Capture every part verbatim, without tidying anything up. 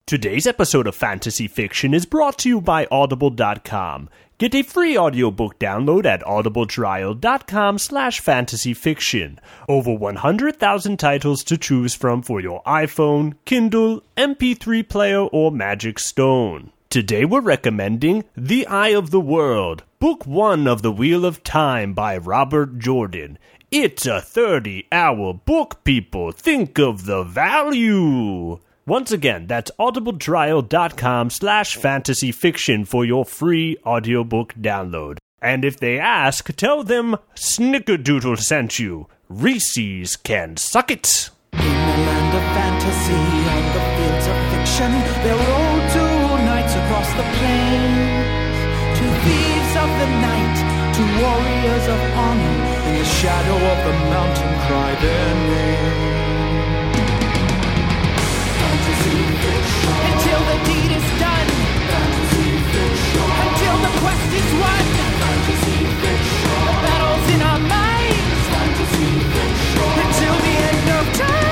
Today's episode of Fantasy Fiction is brought to you by Audible dot com. Get a free audiobook download at audibletrial.com slash fantasyfiction. Over one hundred thousand titles to choose from for your iPhone, Kindle, M P three player, or Magic Stone. Today we're recommending The Eye of the World, Book one of The Wheel of Time by Robert Jordan. It's a thirty-hour book, people. Think of the value. Once again, that's audibletrial.com slash fantasyfiction for your free audiobook download. And if they ask, tell them Snickerdoodle sent you. Reese's can suck it. In the land of fantasy, on the fields of fiction, there roll two knights across the plains. Two thieves of the night, two warriors of honor, in the shadow of the mountain cry their name. Until the deed is done, fantasy fiction. Until the quest is won, fantasy fiction. The battle's in our minds, fantasy fiction. Until the end of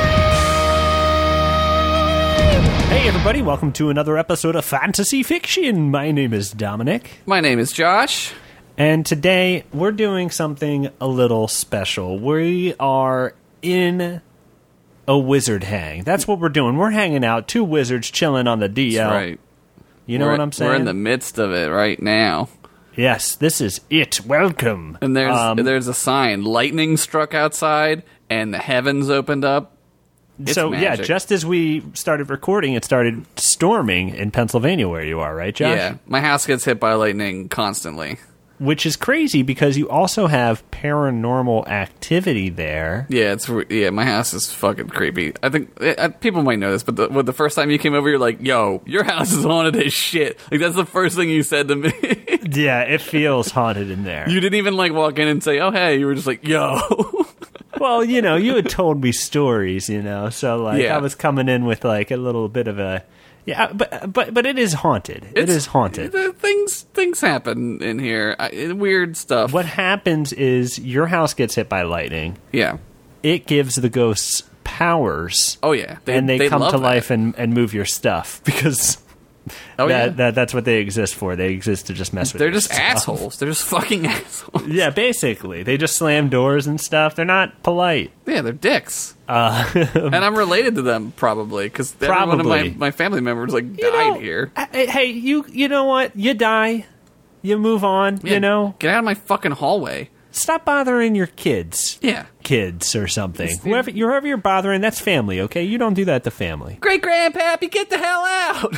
time. Hey everybody, welcome to another episode of Fantasy Fiction. My name is Dominic. My name is Josh. And today we're doing something a little special. We are in a wizard hang. That's what we're doing. We're hanging out, two wizards chilling on the D L. That's right. You know we're, what I'm saying? We're in the midst of it right now. Yes, this is it. Welcome. And there's Um, there's a sign. Lightning struck outside, and the heavens opened up. It's so, magic. yeah, just as we started recording, it started storming in Pennsylvania where you are, right, Josh? Yeah, my house gets hit by lightning constantly. Which is crazy because you also have paranormal activity there. Yeah, it's yeah. My house is fucking creepy. I think uh, people might know this, but the, when the first time you came over, you're like, "Yo, your house is haunted as shit." Like that's the first thing you said to me. Yeah, it feels haunted in there. You didn't even like walk in and say, "Oh, hey." You were just like, "Yo." Well, you know, you had told me stories, you know, so like Yeah. I was coming in with like a little bit of a yeah, but but but it is haunted. It It's- is haunted. the Things things happen in here. I, weird stuff. What happens is your house gets hit by lightning. Yeah. It gives the ghosts powers. Oh yeah. and they, they come love to that. life and, and move your stuff because Oh that, yeah. that that's what they exist for. They exist to just mess with They're your just stuff. assholes. They're just fucking assholes. Yeah, basically. They just slam doors and stuff. They're not polite. Yeah, they're dicks. Uh, And I'm related to them probably because one of my, Probably. my family members like died you know, here. Hey, hey, you you know what? You die. You move on, Yeah, you know? get out of my fucking hallway. Stop bothering your kids. Yeah. Kids or something. It's- Whoever, whoever you're bothering, that's family, okay? You don't do that to family. Great grandpappy, get the hell out.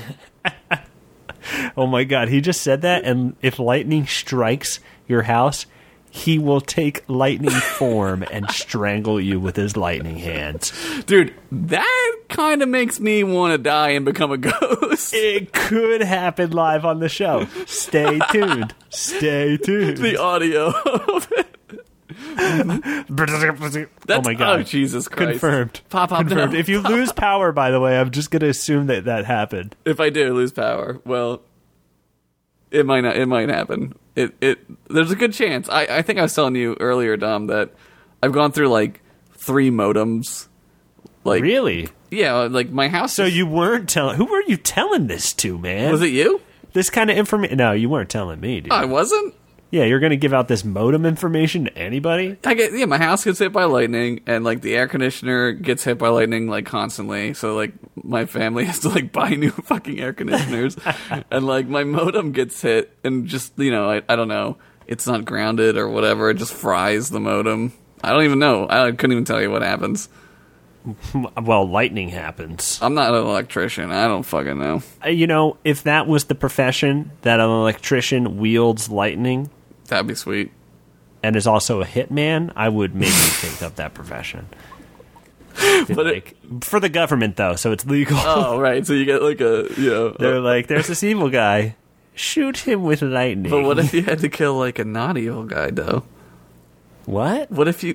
Oh my god, he just said that, and if lightning strikes your house, he will take lightning form and strangle you with his lightning hands. Dude, that kind of makes me want to die and become a ghost. It could happen live on the show. Stay tuned. Stay tuned. The audio of it. That's, oh my god. Oh, Jesus Christ. Confirmed. Pop up Confirmed. now. If you lose power, by the way, I'm just going to assume that that happened. If I do lose power, well, it might not. It might happen. It it. There's a good chance. I I think I was telling you earlier, Dom, that I've gone through like three modems. Like Really? yeah, like my house. So is- you weren't telling... Who were you telling this to, man? was it you? This kind of information... No, you weren't telling me, dude. I wasn't. Yeah, you're going to give out this modem information to anybody? I get yeah. My house gets hit by lightning, and like the air conditioner gets hit by lightning like constantly. So like my family has to like buy new fucking air conditioners, and like my modem gets hit, and just you know I I don't know. It's not grounded or whatever. It just fries the modem. I don't even know. I couldn't even tell you what happens. Well, lightning happens. I'm not an electrician. I don't fucking know. Uh, You know, if that was the profession, that an electrician wields lightning That'd be sweet. and is also a hitman, I would maybe take up that profession. But it- like, for the government, though, so it's legal. Oh right. So you get like a you know. They're like, there's this evil guy. Shoot him with lightning. but what if you had to kill like a not evil guy though? What? What if you?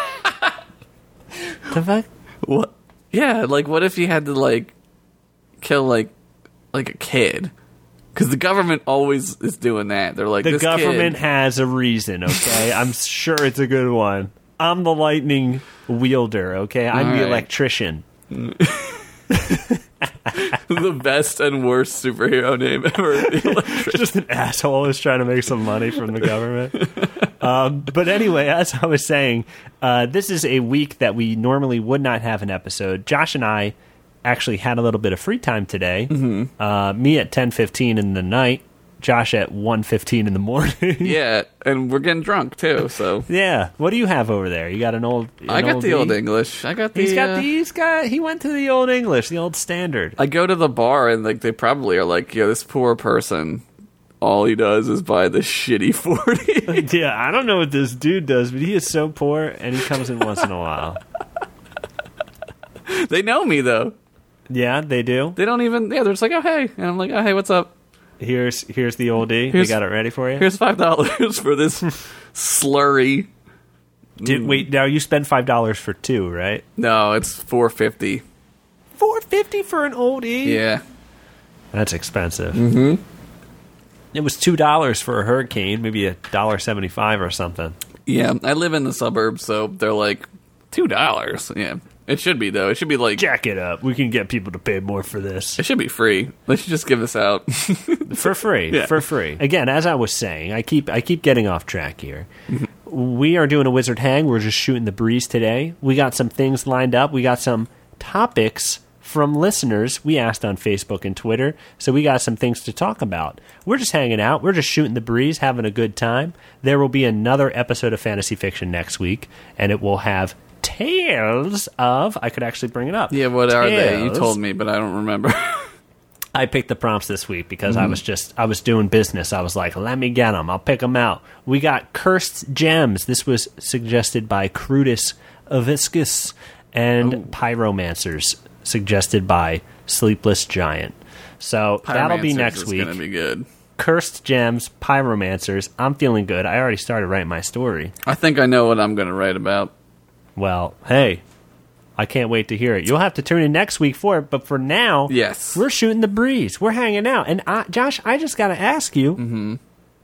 The fuck? What? Yeah, like what if you had to like kill like like a kid? Because the government always is doing that. They're like The this government kid, has a reason, okay? I'm sure it's a good one. I'm the lightning wielder, okay? I'm All the right. electrician. The best and worst superhero name ever. The Electrician. Just an asshole who's trying to make some money from the government. um, but anyway, as I was saying, uh, this is a week that we normally would not have an episode. Josh and I actually had a little bit of free time today. Mm-hmm. Uh, me at ten fifteen in the night. Josh at one fifteen in the morning. Yeah, and we're getting drunk, too, so... Yeah. What do you have over there? You got an old... An I got old the D? Old English. I got the... He's got uh, the... He's got... He went to the Old English, the Old Standard. I go to the bar, and like they probably are like, yo, this poor person, all he does is buy the shitty forty. Yeah, I don't know what this dude does, but he is so poor, and he comes in once in a while. They know me, though. Yeah, they do? They don't even... Yeah, they're just like, oh, hey. And I'm like, oh, hey, what's up? Here's here's the old D. Here's- They got it ready for you? Here's five dollars for this slurry. Did, wait, now you spend five dollars for two, right? No, it's four fifty. four fifty for an old E? Yeah. That's expensive. Mm-hmm. It was two dollars for a Hurricane, maybe a one dollar seventy-five or something. Yeah, I live in the suburbs, so they're like, two dollars. Yeah. It should be, though. It should be like... Jack it up. We can get people to pay more for this. It should be free. They should just give this out. For free. Yeah. For free. Again, as I was saying, I keep I keep getting off track here. We are doing a Wizard Hang. We're just shooting the breeze today. We got some things lined up. We got some topics from listeners we asked on Facebook and Twitter. So we got some things to talk about. We're just hanging out. We're just shooting the breeze, having a good time. There will be another episode of Fantasy Fiction next week, and it will have tales of... I could actually bring it up. Yeah, what are they? You Tales- told me, but I don't remember. I picked the prompts this week because mm-hmm. I was just, I was doing business. I was like, let me get them. I'll pick them out. We got Cursed Gems. This was suggested by Crutus Aviscus, and Ooh. Pyromancers, suggested by Sleepless Giant. So that'll be next is week. It's going to be good. Cursed Gems, Pyromancers. I'm feeling good. I already started writing my story. I think I know what I'm going to write about. Well, hey, I can't wait to hear it. You'll have to tune in next week for it, but for now, yes, we're shooting the breeze. We're hanging out. And I, Josh, I just got to ask you, mm-hmm.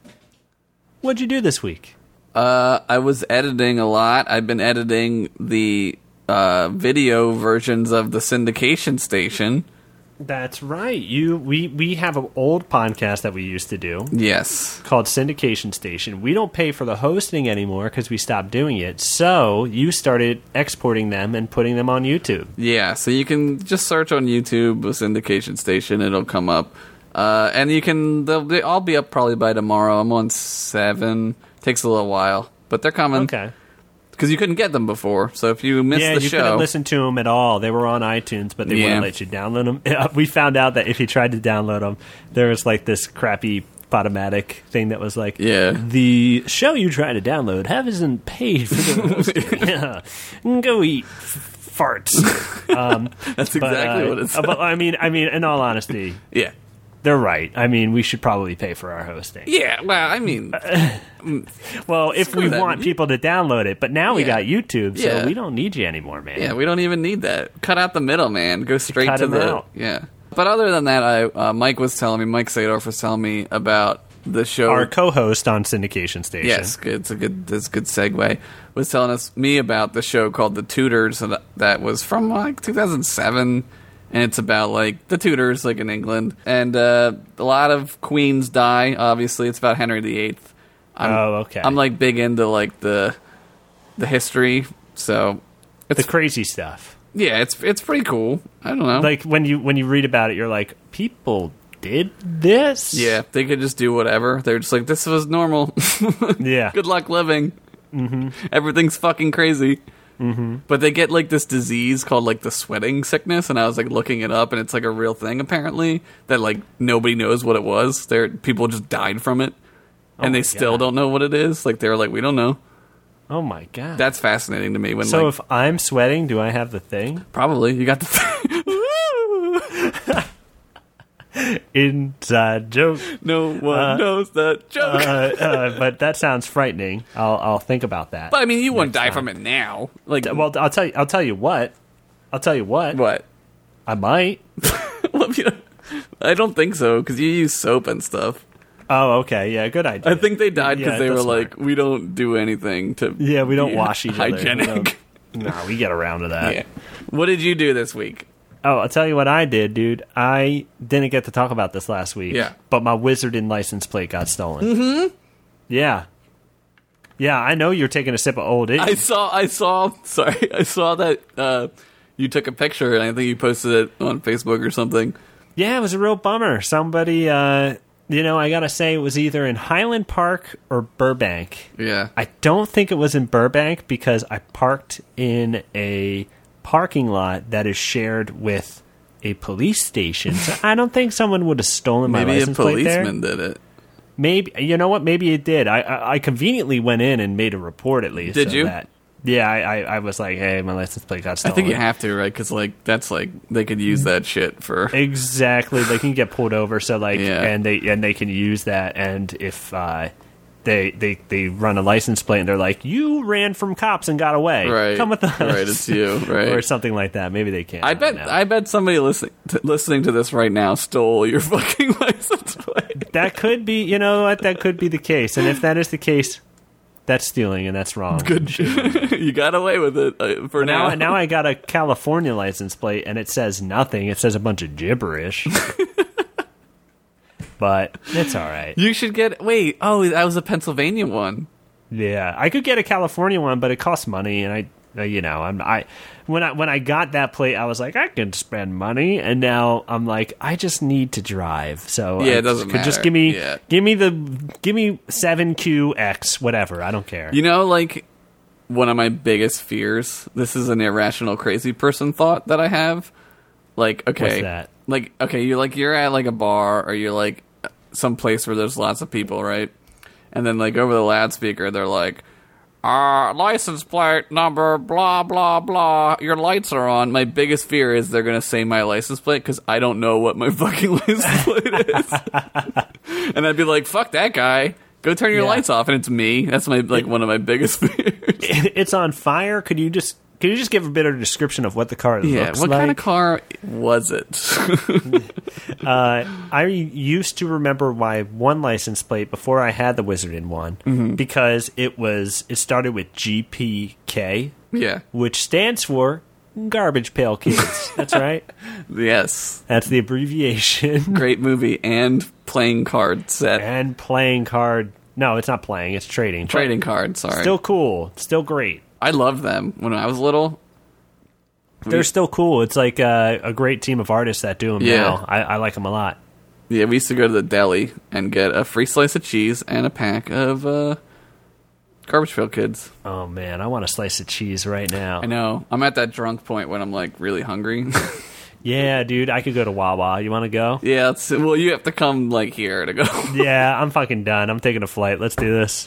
what'd you do this week? Uh, I was editing a lot. I've been editing the uh, video versions of the syndication station. That's right. You we we have an old podcast that we used to do. Yes. Called Syndication Station. We don't pay for the hosting anymore because we stopped doing it. So you started exporting them and putting them on YouTube. Yeah, so you can just search on YouTube Syndication Station. It'll come up. Uh, and you can, they'll, they'll all be up probably by tomorrow. I'm on seven. Takes a little while, but they're coming. Okay. Because you couldn't get them before, so if you missed yeah, the you show... couldn't listen to them at all. They were on iTunes, but they Yeah. wouldn't let you download them. We found out that if you tried to download them, there was like this crappy Podomatic thing that was like, Yeah. the show you try to download hasn't paid for the hosting. Yeah. Go eat f- farts. Um, That's but, exactly uh, what it's. But I mean, I mean, in all honesty, Yeah. they're right. I mean, we should probably pay for our hosting. Yeah, well, I mean... Well, if Screw we that. want people to download it, but now we Yeah. got YouTube, so Yeah. we don't need you anymore, man. Yeah, we don't even need that. Cut out the middleman. Go straight Cut to him the... out. Yeah. But other than that, I uh, Mike was telling me, Mike Sadorf was telling me about the show... Our co-host on Syndication Station. Yes, good. It's a good. That's a good segue. Was telling us me about the show called The Tudors that, that was from like two thousand seven, and it's about like the Tudors, like in England, and uh, a lot of queens die. Obviously, it's about Henry the Eighth. I'm, Oh, okay. I'm like big into like the the history, so it's The crazy stuff. yeah, it's it's pretty cool. I don't know. Like when you when you read about it, you're like, people did this? yeah, they could just do whatever. They're just like, this was normal. Yeah. Good luck living. Mm-hmm. Everything's fucking crazy. Mm-hmm. But they get like this disease called like the sweating sickness, and I was like looking it up, and it's like a real thing apparently that like nobody knows what it was. There, people just died from it, and Oh they my still God. don't know what it is. Like they're like, we don't know. Oh my god. That's fascinating to me. When so like if I'm sweating, do I have the thing? probably you got the Inside joke. no one Uh, knows that joke. Uh, uh, but that sounds frightening. I'll I'll think about that. but I mean, you wouldn't die time. from it now. Like, Well, I'll tell you. I'll tell you what. I'll tell you what. what? I might. Well, you know, I don't think so because you use soap and stuff. Oh, okay. Yeah, good idea. I think they died because Yeah, they were that's like, smart. we don't do anything to. Yeah, we don't be wash each other. hygienic. No, we get around to that. Yeah. What did you do this week? Oh, I'll tell you what I did, dude. I didn't get to talk about this last week. Yeah. But my Wizarding license plate got stolen. Mm-hmm. Yeah. Yeah, I know you're taking a sip of Old Age. I saw, I saw, sorry, I saw that uh, you took a picture, and I think you posted it on Facebook or something. Yeah, it was a real bummer. Somebody, uh, you know, I gotta say, it was either in Highland Park or Burbank. Yeah. I don't think it was in Burbank because I parked in a parking lot that is shared with a police station. So I don't think someone would have stolen my Maybe license a plate there. policeman did it. Maybe, you know what? Maybe it did. I, I, I conveniently went in and made a report at least. Did so you? That, yeah, I, I, I was like, hey, my license plate got stolen. I think you have to, right? Because like that's like they could use that shit for exactly. They can get pulled over, so like, Yeah. and they and they can use that. And if uh, they they they run a license plate and they're like, you ran from cops and got away, right. come with us, Right, it's you, right, or something like that. Maybe they can. I I bet. don't know. I bet somebody listening to, listening to this right now stole your fucking license plate. That could be, you know what? That could be the case. And if that is the case, that's stealing and that's wrong. Good. You got away with it uh, for now. Now, now I got a California license plate and it says nothing. It says a bunch of gibberish. But it's all right. You should get. Wait. Oh, that was a Pennsylvania one. Yeah, I could get a California one, but it costs money, and I, uh, you know, I'm I when I when I got that plate, I was like, I can spend money, and now I'm like, I just need to drive. So Yeah, I it doesn't could just matter. give me Yeah. give me the give me seven Q X whatever. I don't care. You know, like one of my biggest fears. This is an irrational, crazy person thought that I have. Like, okay, What's that? like okay, you're like you're at like a bar or you're like some place where there's lots of people, right? And then like over the loudspeaker, they're like, uh, license plate number, blah, blah, blah, your lights are on. My biggest fear is they're going to say my license plate because I don't know what my fucking license plate is. And I'd be like, fuck that guy. Go turn your Yeah. lights off. And it's me. That's my like one of my biggest fears. It's on fire. Could you just could you just give a bit of a description of what the car Yeah, looks what like? kind of car was it? Uh, I used to remember my one license plate before I had the Wizarding one Mm-hmm. because it was it started with G P K, Yeah. which stands for Garbage Pail Kids. That's right. Yes. That's the abbreviation. Great movie and playing card set. And playing card. No, it's not playing. It's trading. But Trading card, sorry. Still cool. Still great. I loved them when I was little. They're still cool. It's like a, a great team of artists that do them Yeah. now. I, I like them a lot. Yeah, we used to go to the deli and get a free slice of cheese and a pack of uh, Garbage Pail Kids. Oh, man. I want a slice of cheese right now. I know. I'm at that drunk point when I'm like really hungry. Yeah, dude. I could go to Wawa. You want to go? Yeah, it's, well, you have to come like here to go. Yeah, I'm fucking done. I'm taking a flight. Let's do this.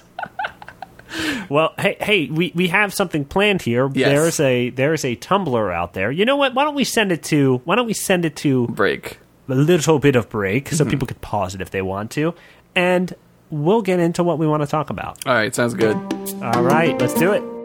Well, hey, hey, we, we have something planned here. Yes. There's a there's a Tumblr out there. You know what? Why don't we send it to Why don't we send it to Break. a little bit of break so Mm-hmm. people could pause it if they want to, and we'll get into what we want to talk about. All right, sounds good. All right, let's do it.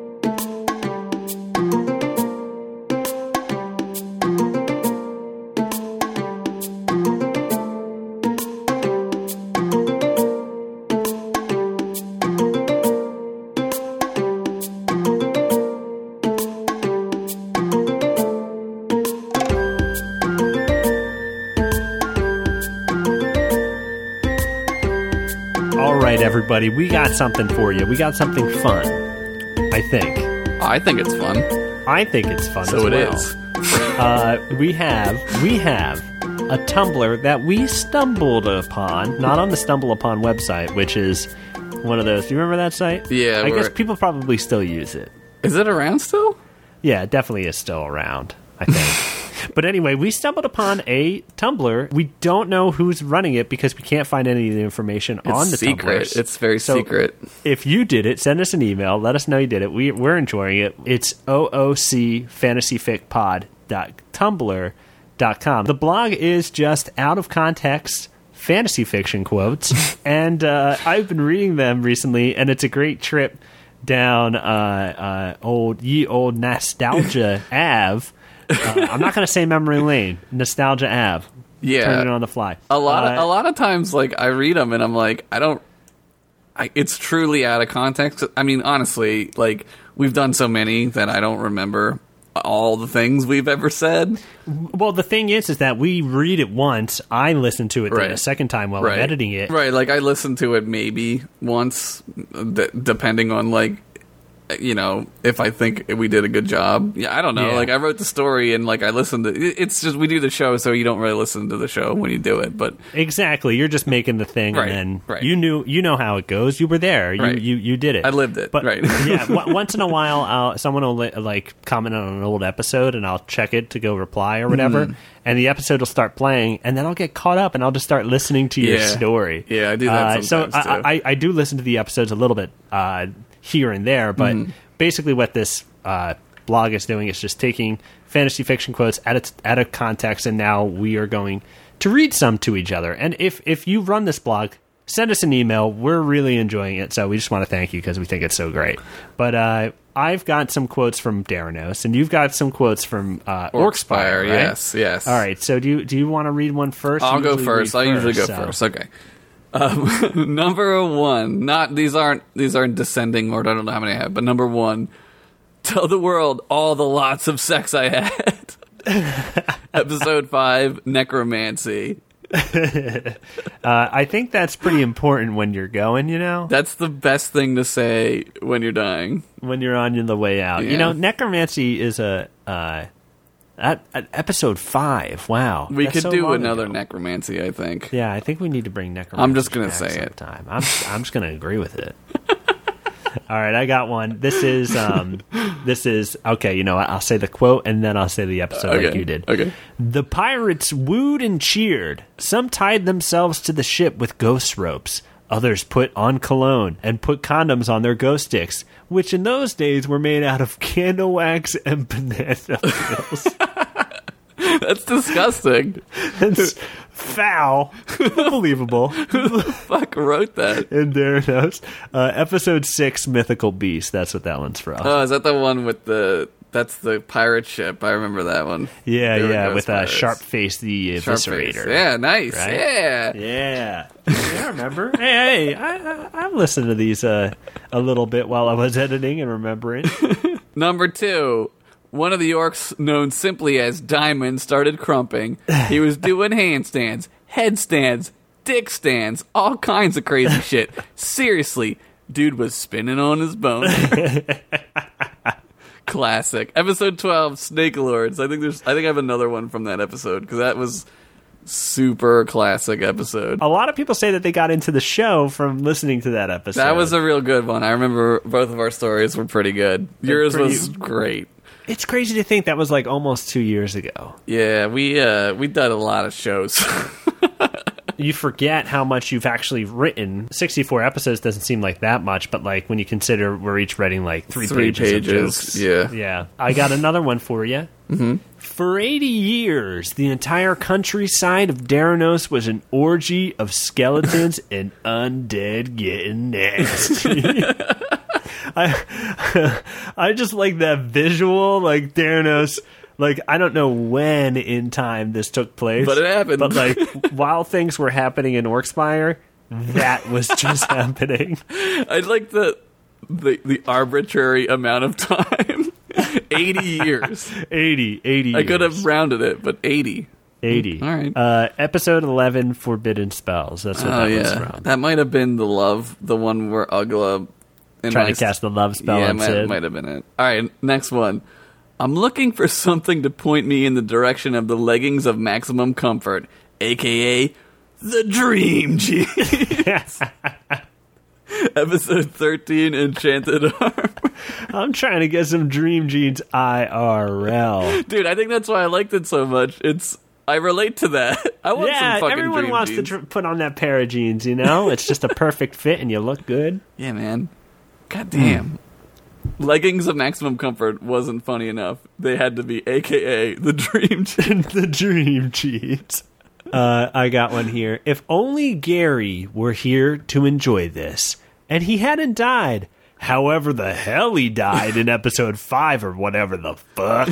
All right, everybody, we got something for you. We got something fun, I think. I think it's fun. I think it's fun So as it well. is. Uh, we have we have a Tumblr that we stumbled upon, not on the Stumble Upon website, which is one of those. Do you remember that site? Yeah, I guess where- people probably still use it. Is it around still? Yeah, it definitely is still around, I think. But anyway, we stumbled upon a Tumblr. We don't know who's running it because we can't find any of the information It's on the secret. Tumblrs. It's very So, secret. If you did it, send us an email. Let us know you did it. We, we're enjoying it. It's O O C fantasy fic pod dot tumblr dot com. The blog is just out of context fantasy fiction quotes, and uh, I've been reading them recently, and it's a great trip down uh, uh, old ye old nostalgia Ave. Uh, I'm not going to say memory lane. Nostalgia Ave. Yeah. Turn it on the fly. A lot of Uh, a lot of times, like I read them and I'm like, I don't. I, it's truly out of context. I mean, honestly, like we've done so many that I don't remember all the things we've ever said. Well, the thing is, is that we read it once. I listen to it Right. then a second time while Right. I'm editing it. Right, like I listened to it maybe once, d- depending on like, you know, if I think we did a good job. Yeah, I don't know. Yeah. Like I wrote the story and like I listened to it. It's just we do the show, so you don't really listen to the show when you do it. But Exactly. You're just making the thing, Right, and then right. you knew you know how it goes. You were there. You Right. you, you did it. I lived it, But right. yeah, w- once in a while, I'll, someone will li- like comment on an old episode, and I'll check it to go reply or whatever. Mm-hmm. And the episode will start playing, and then I'll get caught up, and I'll just start listening to your Yeah. story. Yeah, I do that Uh, so sometimes, I, too. I, I do listen to the episodes a little bit uh, here and there, but Mm-hmm. basically what this uh, blog is doing is just taking fantasy fiction quotes out of, out of context, and now we are going to read some to each other. And if, if you run this blog, send us an email. We're really enjoying it, so we just want to thank you because we think it's so great. But uh, I've got some quotes from Daranos, and you've got some quotes from uh, Orkspire, right? yes, yes. All right, so do you, do you want to read one first? I'll You go usually first. read I usually go so- first. Okay. Um, number one. Not these aren't these aren't descending order. I don't know how many I have, but number one. Tell the world all the lots of sex I had. Episode five. Necromancy. Uh, I think that's pretty important when you're going, you know? That's the best thing to say when you're dying. When you're on the way out. Yeah. You know, necromancy is a... Uh, at, at episode five. Wow. We That's could so do long another ago. necromancy, I think. Yeah, I think we need to bring necromancy I'm just gonna back say it. sometime. I'm, I'm just going to agree with it. All right, I got one. This is, um, this is, okay, you know what? I'll say the quote and then I'll say the episode like Okay, you did. okay. The pirates wooed and cheered. Some tied themselves to the ship with ghost ropes. Others put on cologne and put condoms on their ghost sticks, which in those days were made out of candle wax and banana peels. That's disgusting. It's foul. Unbelievable. Fuck wrote that. And there it is. Uh, episode six, Mythical Beast. That's what that one's from. Oh, is that the one with the? That's the pirate ship. I remember that one. yeah, They were yeah, ghost with uh, pirates. Sharp Face the Sharpface. Eviscerator. Yeah, nice. Right? Yeah. Yeah. Yeah, I remember. hey, hey, I, I, I've listened to these uh, a little bit while I was editing and remembering. Number two. One of the orcs, known simply as Diamond, started crumping. He was doing handstands, headstands, dick stands, all kinds of crazy shit. Seriously, dude was spinning on his bone. Classic. Episode twelve, Snake Lords. I think there's. I think I have another one from that episode because that was super classic episode. A lot of people say that they got into the show from listening to that episode. That was a real good one. I remember both of our stories were pretty good. Yours pretty- was great. It's crazy to think that was like almost two years ago. Yeah, we uh we did a lot of shows. You forget how much you've actually written. sixty-four episodes doesn't seem like that much, but like when you consider we're each writing like three, Three pages, of pages, jokes. yeah. Yeah. I got another one for you. Mm-hmm. For eighty years, the entire countryside of Daranos was an orgy of skeletons and undead getting nasty. I I just like that visual, like Daranos. Like, I don't know when in time this took place. But it happened. But, like, while things were happening in Orkspire, that was just happening. I'd like the, the the arbitrary amount of time. eighty years. eighty, eighty I could years. have rounded it, but eighty. eighty. All right. Uh, episode eleven, Forbidden Spells. That's what Oh, that was yeah. from. That might have been the love, the one where Ugla... and Trying I- to cast the love spell Yeah, on might, Sid. might have been it. All right, next one. I'm looking for something to point me in the direction of the leggings of maximum comfort, a k a the Dream Jeans. Episode thirteen, Enchanted Armor. I'm trying to get some Dream Jeans I R L. Dude, I think that's why I liked it so much. It's I relate to that. I want Yeah, some fucking everyone Dream wants Jeans. to tr- put on that pair of jeans, you know? It's just a perfect fit and you look good. Yeah, man. God damn. Leggings of maximum comfort wasn't funny enough. They had to be A K A the Dream Jeans. The Dream Jeans. Uh, I got one here. If only Gary were here to enjoy this, and he hadn't died. However the hell he died in episode five or whatever the fuck.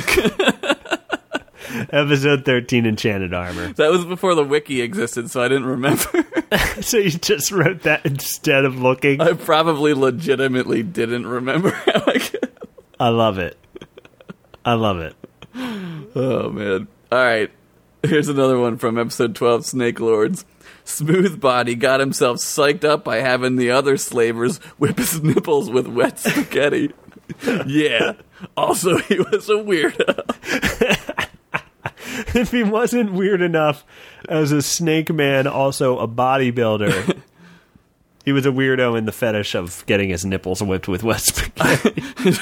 Episode thirteen, Enchanted Armor. That was before the wiki existed, so I didn't remember. So you just wrote that instead of looking? I probably legitimately didn't remember how I could. I love it. I love it. Oh, man. All right. Here's another one from episode twelve, Snake Lords. Smooth Body got himself psyched up by having the other slavers whip his nipples with wet spaghetti. Yeah. Also, he was a weirdo. If he wasn't weird enough as a snake man, also a bodybuilder, he was a weirdo in the fetish of getting his nipples whipped with wet spaghetti.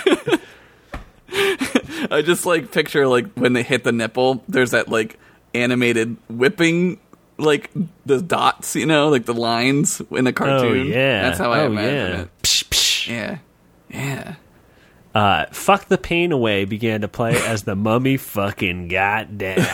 I just, like, picture, like, when they hit the nipple, there's that, like, animated whipping, like, the dots, you know, like the lines in a cartoon. Oh, yeah. That's how I oh, imagine yeah. it. Psh, psh. Yeah. Yeah. Uh, Fuck the Pain Away began to play as the mummy fucking got down.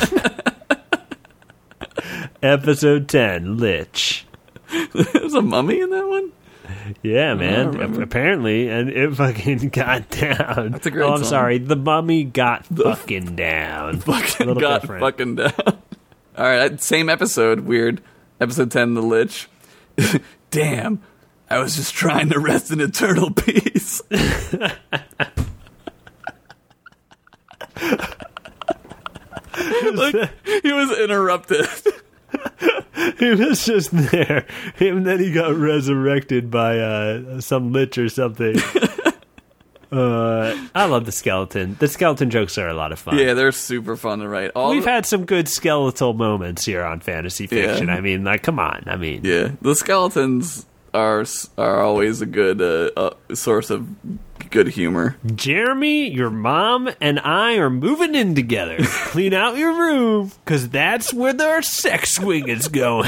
Episode ten, Lich. There's a mummy in that one? Yeah, man. Apparently, and it fucking got down. That's a great Oh, I'm song. sorry. The mummy got fucking down. Fucking A little got different. fucking down. All right, same episode. Weird. Episode ten, The Lich. Damn. I was just trying to rest in eternal peace. Like, he was interrupted. He was just there, and then he got resurrected by uh, some lich or something. uh, I love the skeleton. The skeleton jokes are a lot of fun. Yeah, they're super fun to write. All We've the- had some good skeletal moments here on Fantasy Fiction. Yeah. I mean, like, come on. I mean, Yeah, the skeletons are are always a good uh, uh, source of good humor. Jeremy, your mom, and I are moving in together. Clean out your room, because that's where our sex swing is going.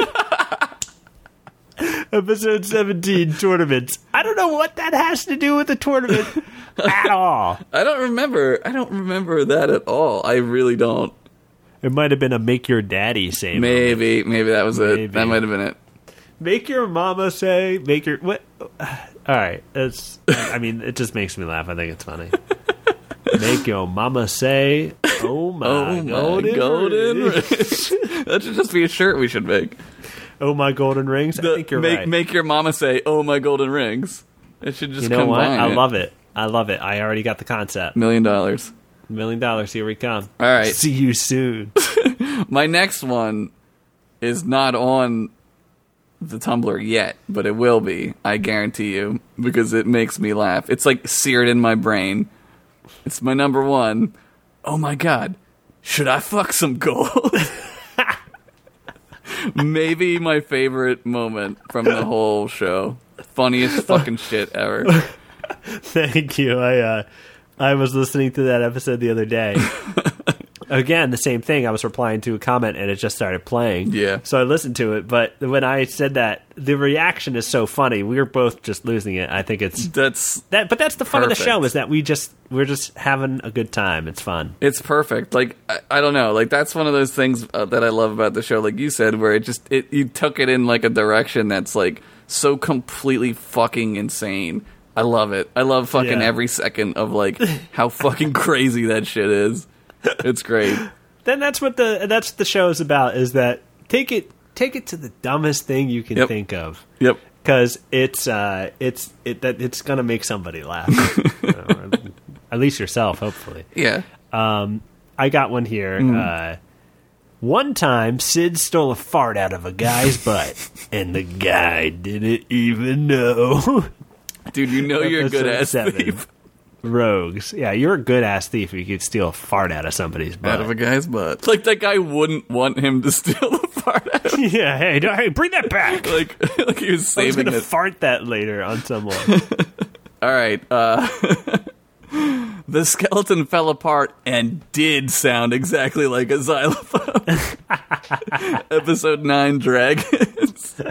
Episode seventeen, Tournaments. I don't know what that has to do with the tournament at all. I don't remember. I don't remember that at all. I really don't. It might have been a Make Your Daddy say. moment. Maybe, maybe that was Maybe. it. That might have been it. Make your mama say. Make your what? All right, it's. I mean, it just makes me laugh. I think it's funny. Make your mama say, "Oh my, Oh my golden, golden ring." rings. That should just be a shirt we should make. Oh my golden rings. I The- think you're make right. make your mama say, "Oh my golden rings." It should just You know what? combine I it. love it. I love it. I already got the concept. Million dollars. Million dollars. Here we come. All right. See you soon. My next one is not on the Tumblr yet, but it will be. I guarantee you, because it makes me laugh. It's like seared in my brain. It's my number one. Oh my god, should I fuck some gold? Maybe my favorite moment from the whole show. Funniest fucking shit ever. Thank you. I uh, I was listening to that episode the other day. Again, the same thing. I was replying to a comment and it just started playing. Yeah. So I listened to it, but when I said that, the reaction is so funny. We were both just losing it. I think it's That's that, but that's the fun of the Perfect. show is that we just we're just having a good time. It's fun. It's perfect. Like I, I don't know. Like that's one of those things uh, that I love about the show. Like you said, where it just it you took it in like a direction that's like so completely fucking insane. I love it. I love fucking Yeah. every second of like how fucking crazy that shit is. It's great. Then that's what the that's what the show is about. Is that take it take it to the dumbest thing you can Yep. think of. Yep. Because it's uh, it's it that it's gonna make somebody laugh, Or at least yourself, hopefully. Yeah. Um, I got one here. Mm. Uh, one time, Sid stole a fart out of a guy's butt, and the guy didn't even know. Dude, you know you're a good ass Episode seven. thief. Rogues, yeah, you're a good ass thief if you could steal a fart out of somebody's butt. Out of a guy's butt. Like that guy wouldn't want him to steal the fart out. yeah, hey, no, hey, bring that back. Like, like he was I was saving gonna it. fart that later on someone. All right. Uh, the skeleton fell apart and did sound exactly like a xylophone. Episode nine, Dragons.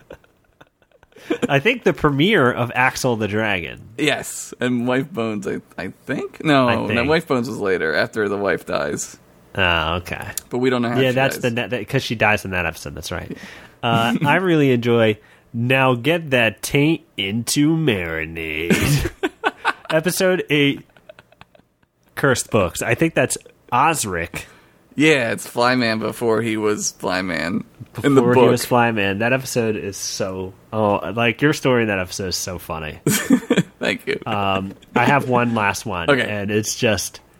I think the premiere of Axel the Dragon. Yes, and Wife Bones, I, I think? No, I think. no, Wife Bones was later, after the wife dies. Oh, okay. But we don't know how Yeah, she that's dies. the because she dies in that episode. That's right. Uh, I really enjoy. Now get that taint into marinade. Episode eight, Cursed Books. I think that's Osric Yeah, it's Flyman before he was Flyman before in the book. he was Flyman. That episode is so oh, like your story in that episode is so funny. Thank you. Um, I have one last one, Okay. and it's just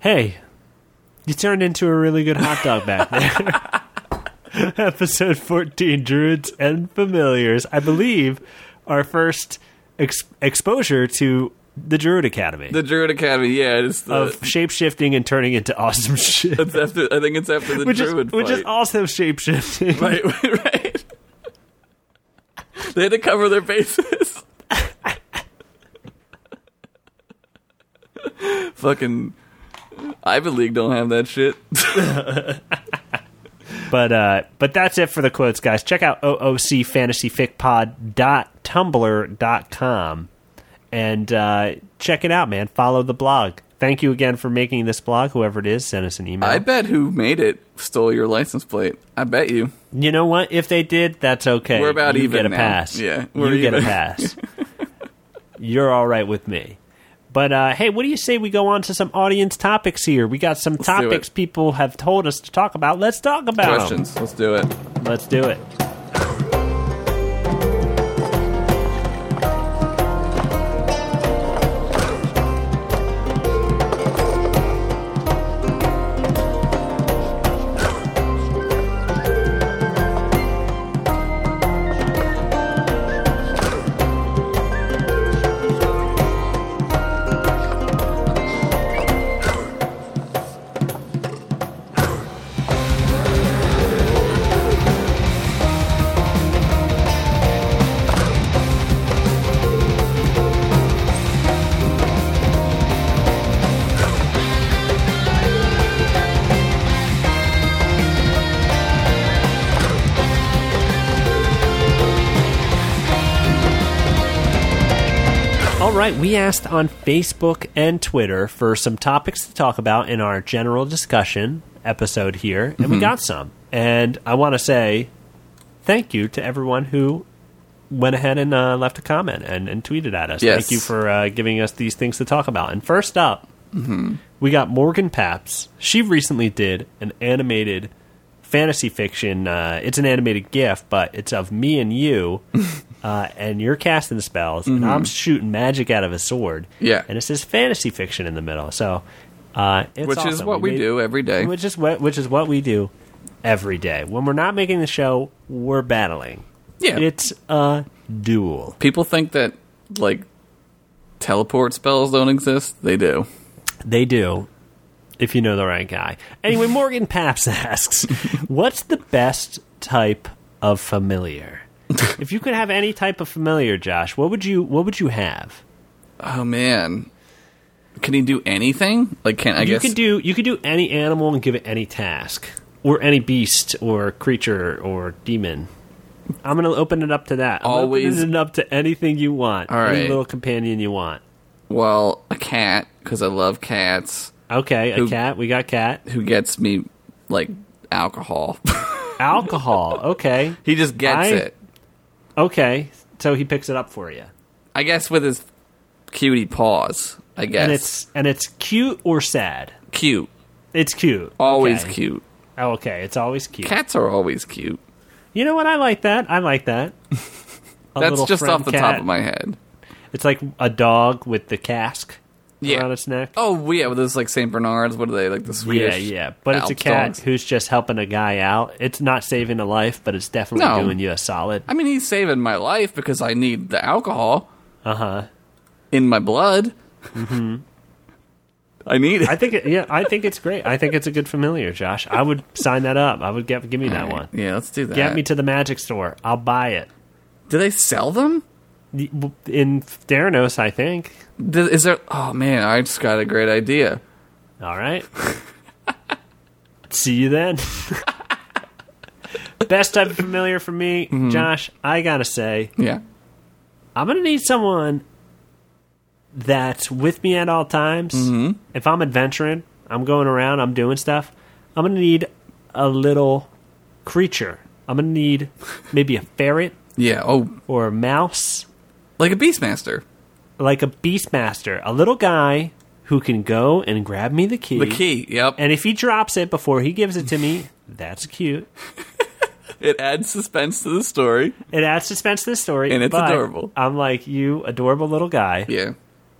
Hey, you turned into a really good hot dog back there. Episode fourteen, Druids and Familiars. I believe our first ex- exposure to the Druid Academy. The Druid Academy, yeah. It's the, of shape-shifting and turning into awesome shit. It's after, I think it's after the which Druid is, fight. Which is also shape-shifting. Right, right. They had to cover their bases. Fucking Ivy League don't have that shit. But uh, but that's it for the quotes, guys. Check out O O C fantasy fic pod dot tumblr dot com and uh, check it out, man. Follow the blog. Thank you again for making this blog. Whoever it is, send us an email. I bet who made it stole your license plate. I bet you. You know what? If they did, that's okay. We're about you even get a now. pass. Yeah, you we're get a even. pass. You're all right with me. But, uh, hey, what do you say we go on to some audience topics here? We got some Let's do topics it. people have told us to talk about. Let's talk about 'em. Questions. Let's do it. Let's do it. All right, we asked on Facebook and Twitter for some topics to talk about in our general discussion episode here, and Mm-hmm. we got some. And I want to say thank you to everyone who went ahead and uh, left a comment and, and tweeted at us. Yes. Thank you for uh, giving us these things to talk about. And first up, Mm-hmm. we got Morgan Paps. She recently did an animated fantasy fiction. Uh, it's an animated GIF, but it's of me and you, uh, and you're casting spells, and I'm shooting magic out of a sword. Mm-hmm. Yeah. And it says fantasy fiction in the middle. So, uh, it's Which is awesome. what we made- do every day. Which is what which is what we do every day. When we're not making the show, we're battling. Yeah. It's a duel. People think that, like, teleport spells don't exist. They do. They do, if you know the right guy. Anyway, Morgan Paps asks, what's the best type of familiar? If you could have any type of familiar, Josh, what would you what would you have? Oh, man. Can he do anything? Like, can I you guess... could do you could do any animal and give it any task, or any beast or creature or demon. I'm going to open it up to that. I'm Always- opening it up to anything you want. All Any right. little companion you want. Well, a cat, because I love cats, Okay, a Who- cat. We got cat. who gets me, like, alcohol. Alcohol. Okay. He just gets I- it. Okay. So he picks it up for you. I guess with his cutie paws, I guess. And it's and it's cute or sad. cute. It's cute. Always Okay. cute. Oh, okay. It's always cute. Cats are always cute. You know what? I like that. I like that. A That's little just friend off the cat. top of my head. It's like a dog with the cask Yeah. around its neck. Oh, yeah, with those, like, Saint Bernards. What are they, like, the Swedish yeah, yeah. But it's a Alps cat dogs? who's just helping a guy out. It's not saving a life, but it's definitely No. doing you a solid. I mean, he's saving my life because I need the alcohol Uh huh. in my blood. Mm-hmm. I need it. I think it, yeah, I think it's great. I think it's a good familiar, Josh. I would sign that up. I would get give me that All right. one. Yeah, let's do that. Get me to the magic store. I'll buy it. Do they sell them? The- In Theranos, I think. Th- Is there? Oh man, I just got a great idea. All right. See you then. Best type of familiar for me, Mm-hmm. Josh, I gotta say, Yeah. I'm gonna need someone that's with me at all times. Mm-hmm. If I'm adventuring, I'm going around, I'm doing stuff, I'm gonna need a little creature. I'm gonna need maybe a ferret Yeah. Oh, or a mouse, like a Beastmaster. like a beastmaster, a little guy who can go and grab me the key. The key. Yep. And if he drops it before he gives it to me, that's cute. It adds suspense to the story. It adds suspense to the story. And it's but adorable. I'm like, you adorable little guy. Yeah.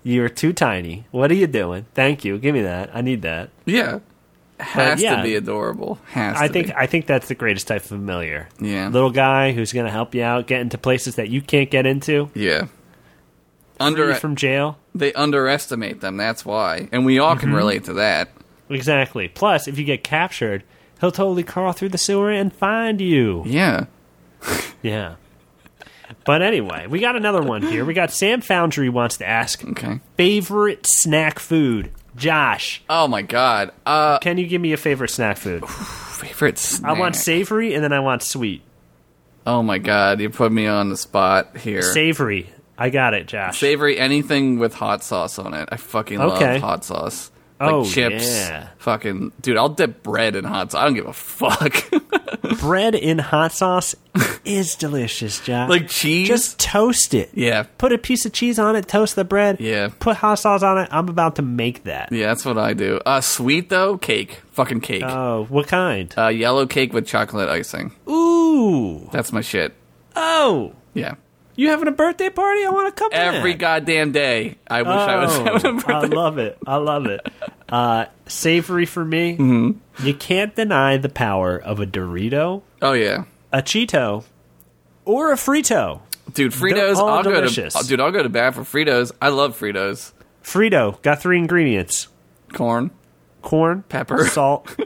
You're too tiny. What are you doing? Thank you. Give me that. I need that. Yeah. Has yeah. to be adorable. Has I to think be. I think that's the greatest type of familiar. Yeah. Little guy who's going to help you out, get into places that you can't get into. Yeah. Free Under from jail. They underestimate them, that's why. And we all Mm-hmm. can relate to that. Exactly. Plus, if you get captured, he'll totally crawl through the sewer and find you. Yeah. Yeah. But anyway, we got another one here. We got Sam Foundry wants to ask, Okay. favorite snack food? Josh, Oh my god. Uh can you give me a favorite snack food? favorite snack. I want savory and then I want sweet. Oh my god, you put me on the spot here. Savory. I got it, Josh. Savory, anything with hot sauce on it. I fucking Okay. love hot sauce. Like Oh, chips. yeah. Fucking dude, I'll dip bread in hot sauce. I don't give a fuck. Bread in hot sauce is delicious, Josh. Like cheese? Just toast it. Yeah. Put a piece of cheese on it, toast the bread. Yeah. Put hot sauce on it. I'm about to make that. Yeah, that's what I do. Uh sweet though, cake. Fucking cake. Oh, what kind? Uh yellow cake with chocolate icing. Ooh. That's my shit. Oh. Yeah. You having a birthday party? I want to come to Every that. goddamn day. I wish I was Oh, having a birthday. I love it. I love it. Uh, savory for me. Mm-hmm. You can't deny the power of a Dorito, Oh yeah. a Cheeto, or a Frito. Dude, Fritos, They're all I'll delicious. go to dude, I'll go to bat for Fritos. I love Fritos. Frito got three ingredients: Corn. corn, Pepper. salt,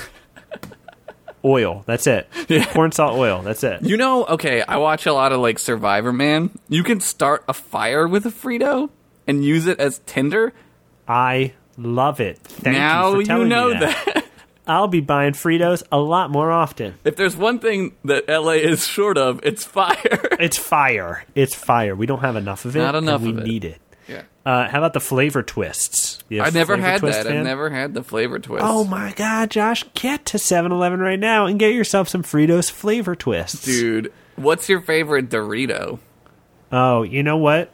oil. That's it. Yeah. Corn, salt, oil. That's it. You know, okay, I watch a lot of like Survivor Man. You can start a fire with a Frito and use it as tinder. I love it. Thank now you for telling know me that. that. I'll be buying Fritos a lot more often. If there's one thing that L A is short of, it's fire. It's fire. It's fire. We don't have enough of it. Not enough and we of it. need it. Yeah. Uh, how about the flavor twists? You a I never flavor had twist that. fan? I've never had the flavor twist. Oh my god, Josh, get to seven eleven right now and get yourself some Fritos flavor twists. Dude, what's your favorite Dorito? Oh, you know what?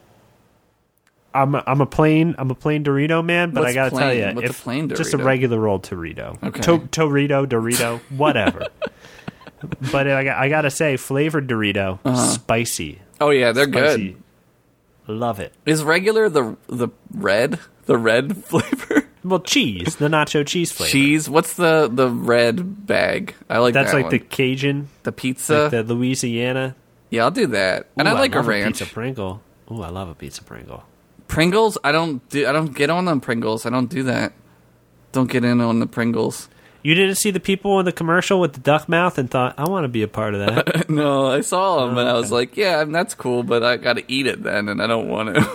I'm a, I'm a plain I'm a plain Dorito man, but What's I gotta plain? tell you, What's a if plain just a Dorito? regular old Dorito, Okay. to, Torito, Dorito, whatever. But I, got- I gotta say, flavored Dorito, spicy, Oh yeah, they're spicy. good. Love it. Is regular the the red? The red flavor? Well, cheese, the nacho cheese flavor. Cheese? What's the the red bag? I like That's that like one. the Cajun, the pizza. like the Louisiana. Yeah, I'll do that. And Ooh, I like love a ranch. pizza Pringle. Ooh, I love a pizza Pringle. Pringles, I don't do. I don't get on them Pringles. I don't do that. Don't get in on the Pringles. You didn't see the people in the commercial with the duck mouth and thought, I want to be a part of that. No, I saw them and I was like, yeah, that's cool, but I got to eat it then, and I don't want to.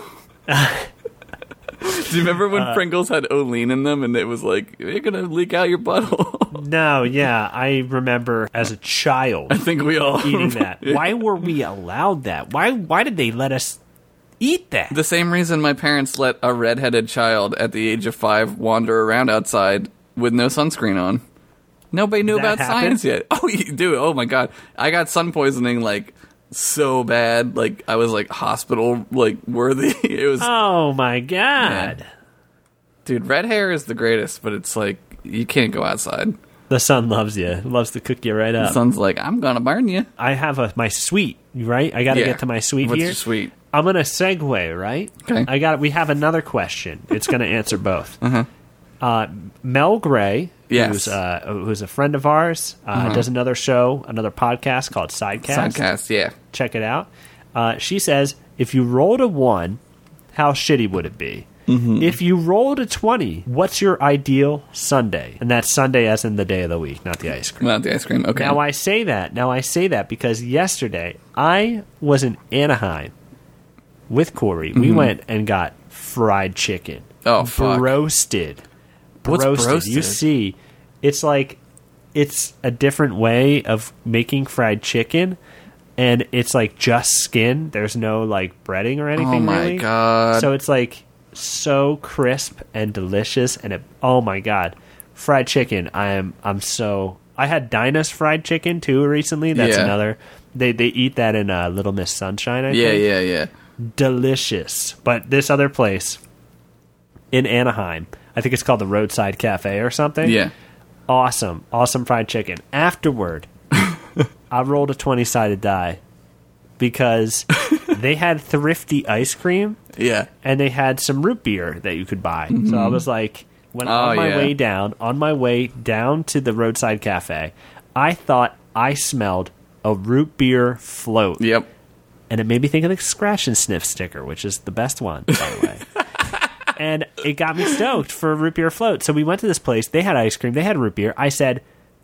Do you remember when Uh, Pringles had Olean in them, and it was like, you're gonna leak out your butthole? No, yeah, I remember as a child I think we all eating that. Why were we allowed that? Why Why did they let us eat that? The same reason my parents let a redheaded child at the age of five wander around outside with no sunscreen on. Nobody knew That about happened? science yet. Oh, you do. Oh my god, I got sun poisoning like so bad. Like I was like hospital like worthy. It was, Oh my god. dude. Red hair is the greatest, but it's like you can't go outside. The sun loves you. Loves to cook you right The up. sun's like, I'm gonna burn you. I have a my sweet, right? I got to Yeah. get to my sweet What's here. your sweet? I'm going to segue, right? Okay. I got we have another question. It's going to answer both. Uh-huh. Uh, Mel Gray, Yes. who's, uh, who's a friend of ours, uh, Uh-huh. does another show, another podcast called Sidecast. Sidecast, yeah. Check it out. Uh, she says, if you rolled a one, how shitty would it be? Mm-hmm. If you rolled a twenty, what's your ideal Sunday? And that's Sunday as in the day of the week, not the ice cream. Not the ice cream. Okay. Now I say that. Now I say that because yesterday I was in Anaheim with Corey. We went and got fried chicken. Mm-hmm. Oh, fuck. Broasted. What's Broasted. You broasted? see, it's like it's a different way of making fried chicken, and it's like just skin. There's no like breading or anything. Oh my really. God. So it's like so crisp and delicious, and it. Oh my god, fried chicken! I am. I'm so. I had Dinah's fried chicken too recently. That's Yeah. another. They they eat that in uh, Little Miss Sunshine. I yeah, think. yeah, yeah. Delicious. But this other place in Anaheim, I think it's called the Roadside Cafe or something. Yeah. Awesome. Awesome fried chicken. Afterward, I rolled a twenty-sided die. because they had thrifty ice cream Yeah. and they had some root beer that you could buy. Mm-hmm. So I was like, when Oh, on my yeah. way down, on my way down to the roadside cafe, I thought I smelled a root beer float. Yep. And it made me think of the scratch and sniff sticker, which is the best one, by the way. And it got me stoked for a root beer float. So we went to this place. They had ice cream. They had root beer. I said,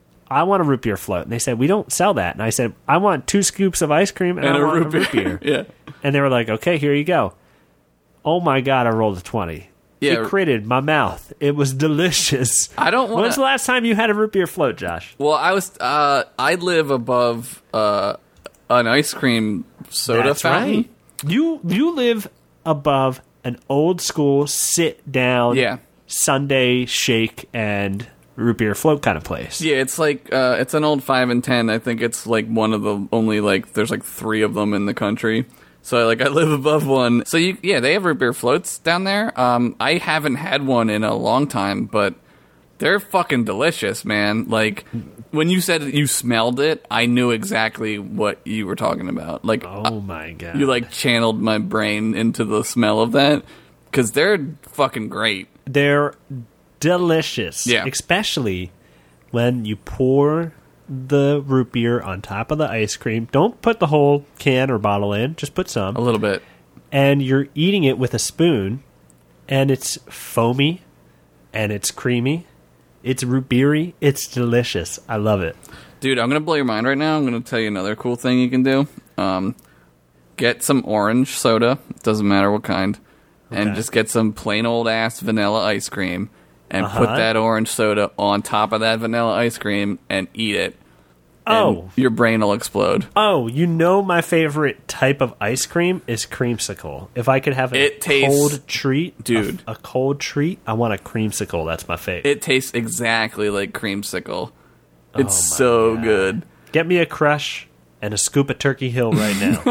I want a root beer float. And they said, we don't sell that. And I said, I want two scoops of ice cream and, And I a want root a root beer. beer. Yeah. And they were like, okay, here you go. Oh, my God, I rolled a twenty. Yeah. It critted my mouth. It was delicious. I don't want When's the last time you had a root beer float, Josh? Well, I was. Uh, I live above uh, an ice cream soda That's fountain. right. You you live above an old school sit down Yeah. Sunday shake and root beer float kind of place. Yeah, it's like uh, it's an old five and ten. I think it's like one of the only like there's like three of them in the country. So like I live above one. So you yeah, they have root beer floats down there. Um, I haven't had one in a long time, but they're fucking delicious, man. Like when you said you smelled it, I knew exactly what you were talking about. Like Oh my God. you like channeled my brain into the smell of that because they're fucking great. They're delicious. Yeah. Especially when you pour the root beer on top of the ice cream. Don't put the whole can or bottle in. Just put some. A little bit. And you're eating it with a spoon, and it's foamy, and it's creamy, it's root beery, it's delicious. I love it. Dude, I'm going to blow your mind right now. I'm going to tell you another cool thing you can do. Um, get some orange soda, doesn't matter what kind, and Okay. just get some plain old ass vanilla ice cream and Uh-huh. put that orange soda on top of that vanilla ice cream and eat it. And Oh. your brain will explode. Oh, you know my favorite type of ice cream is creamsicle. If I could have a It tastes- cold treat, Dude. a, a cold treat, I want a creamsicle. That's my favorite. It tastes exactly like creamsicle. It's Oh my so God. good. Get me a crush and a scoop of Turkey Hill right now.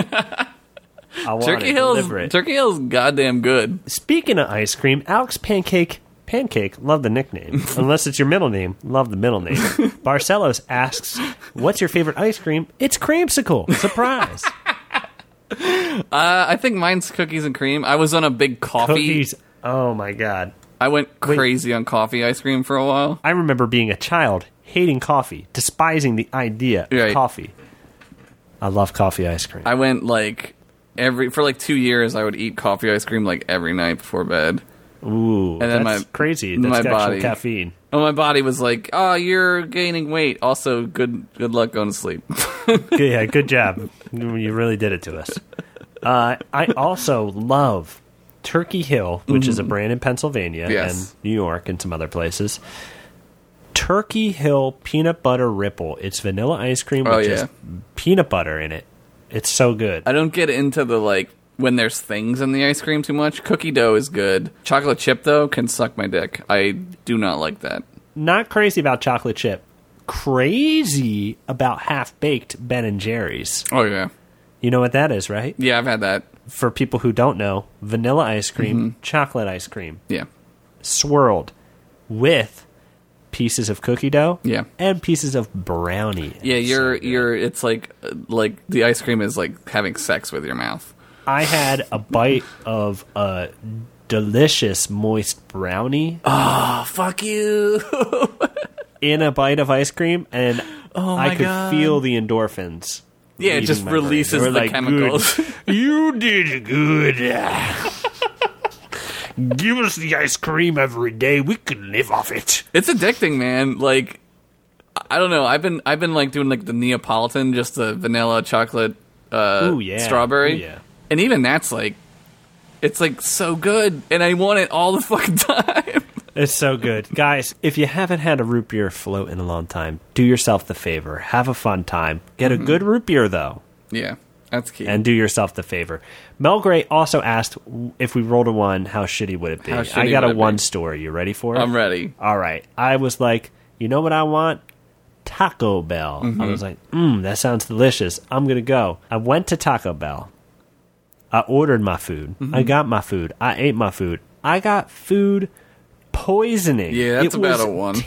I want Turkey it. Hill's Deliver it. Turkey Hill's goddamn good. Speaking of ice cream, Alex Pancake, Pancake, love the nickname. Unless it's your middle name, love the middle name. Barcelos asks, what's your favorite ice cream? It's creamsicle. Surprise. Uh, I think mine's cookies and cream. I was on a big coffee. Cookies. Oh my God. I went crazy on coffee ice cream for a while. I remember being a child, hating coffee, despising the idea of Right. coffee. I love coffee ice cream. I went like every for like two years. I would eat coffee ice cream like every night before bed. Ooh, And then that's my- crazy. That's my actual body- caffeine. And my body was like, "Oh, you're gaining weight. Also, good good luck going to sleep." Good, yeah, good job. You really did it to us. Uh, I also love Turkey Hill, which is a brand in Pennsylvania Yes. and New York and some other places. Turkey Hill peanut butter ripple. It's vanilla ice cream with Oh, just yeah. peanut butter in it. It's so good. I don't get into the like when there's things in the ice cream too much. Cookie dough is good. Chocolate chip though can suck my dick. I do not like that. Not crazy about chocolate chip. Crazy about half baked Ben and Jerry's. Oh yeah, You know what that is, right? yeah. I've had that. For people who don't know, vanilla ice cream, Mm-hmm. chocolate ice cream, Yeah, swirled with pieces of cookie dough Yeah. and pieces of brownie. yeah. It's You're so good. you're. It's like uh, like the ice cream is like having sex with your mouth. I had a bite of a delicious moist brownie Oh fuck you! in a bite of ice cream, and Oh I my could God. feel the endorphins. Yeah, it leaving just my brain. releases They were the like, chemicals. "Good. You did good. Give us the ice cream every day. We can live off it. It's addicting, man. Like, I don't know. I've been I've been like doing like the Neapolitan, just the vanilla chocolate, uh, Ooh, yeah. strawberry, Ooh, yeah. and even that's like, it's like so good, and I want it all the fucking time. It's so good. Guys, if you haven't had a root beer float in a long time, do yourself the favor. Have a fun time. Get a good root beer, though, Yeah, that's key. and do yourself the favor. Mel Gray also asked if we rolled a one, how shitty would it be? How I shitty got a would it one be? story. You ready for it? I'm ready. All right. I was like, you know what I want? Taco Bell. I was like, mmm, that sounds delicious. I'm going to go. I went to Taco Bell. I ordered my food. I got my food. I ate my food. I got food poisoning. Yeah, that's it about was a one.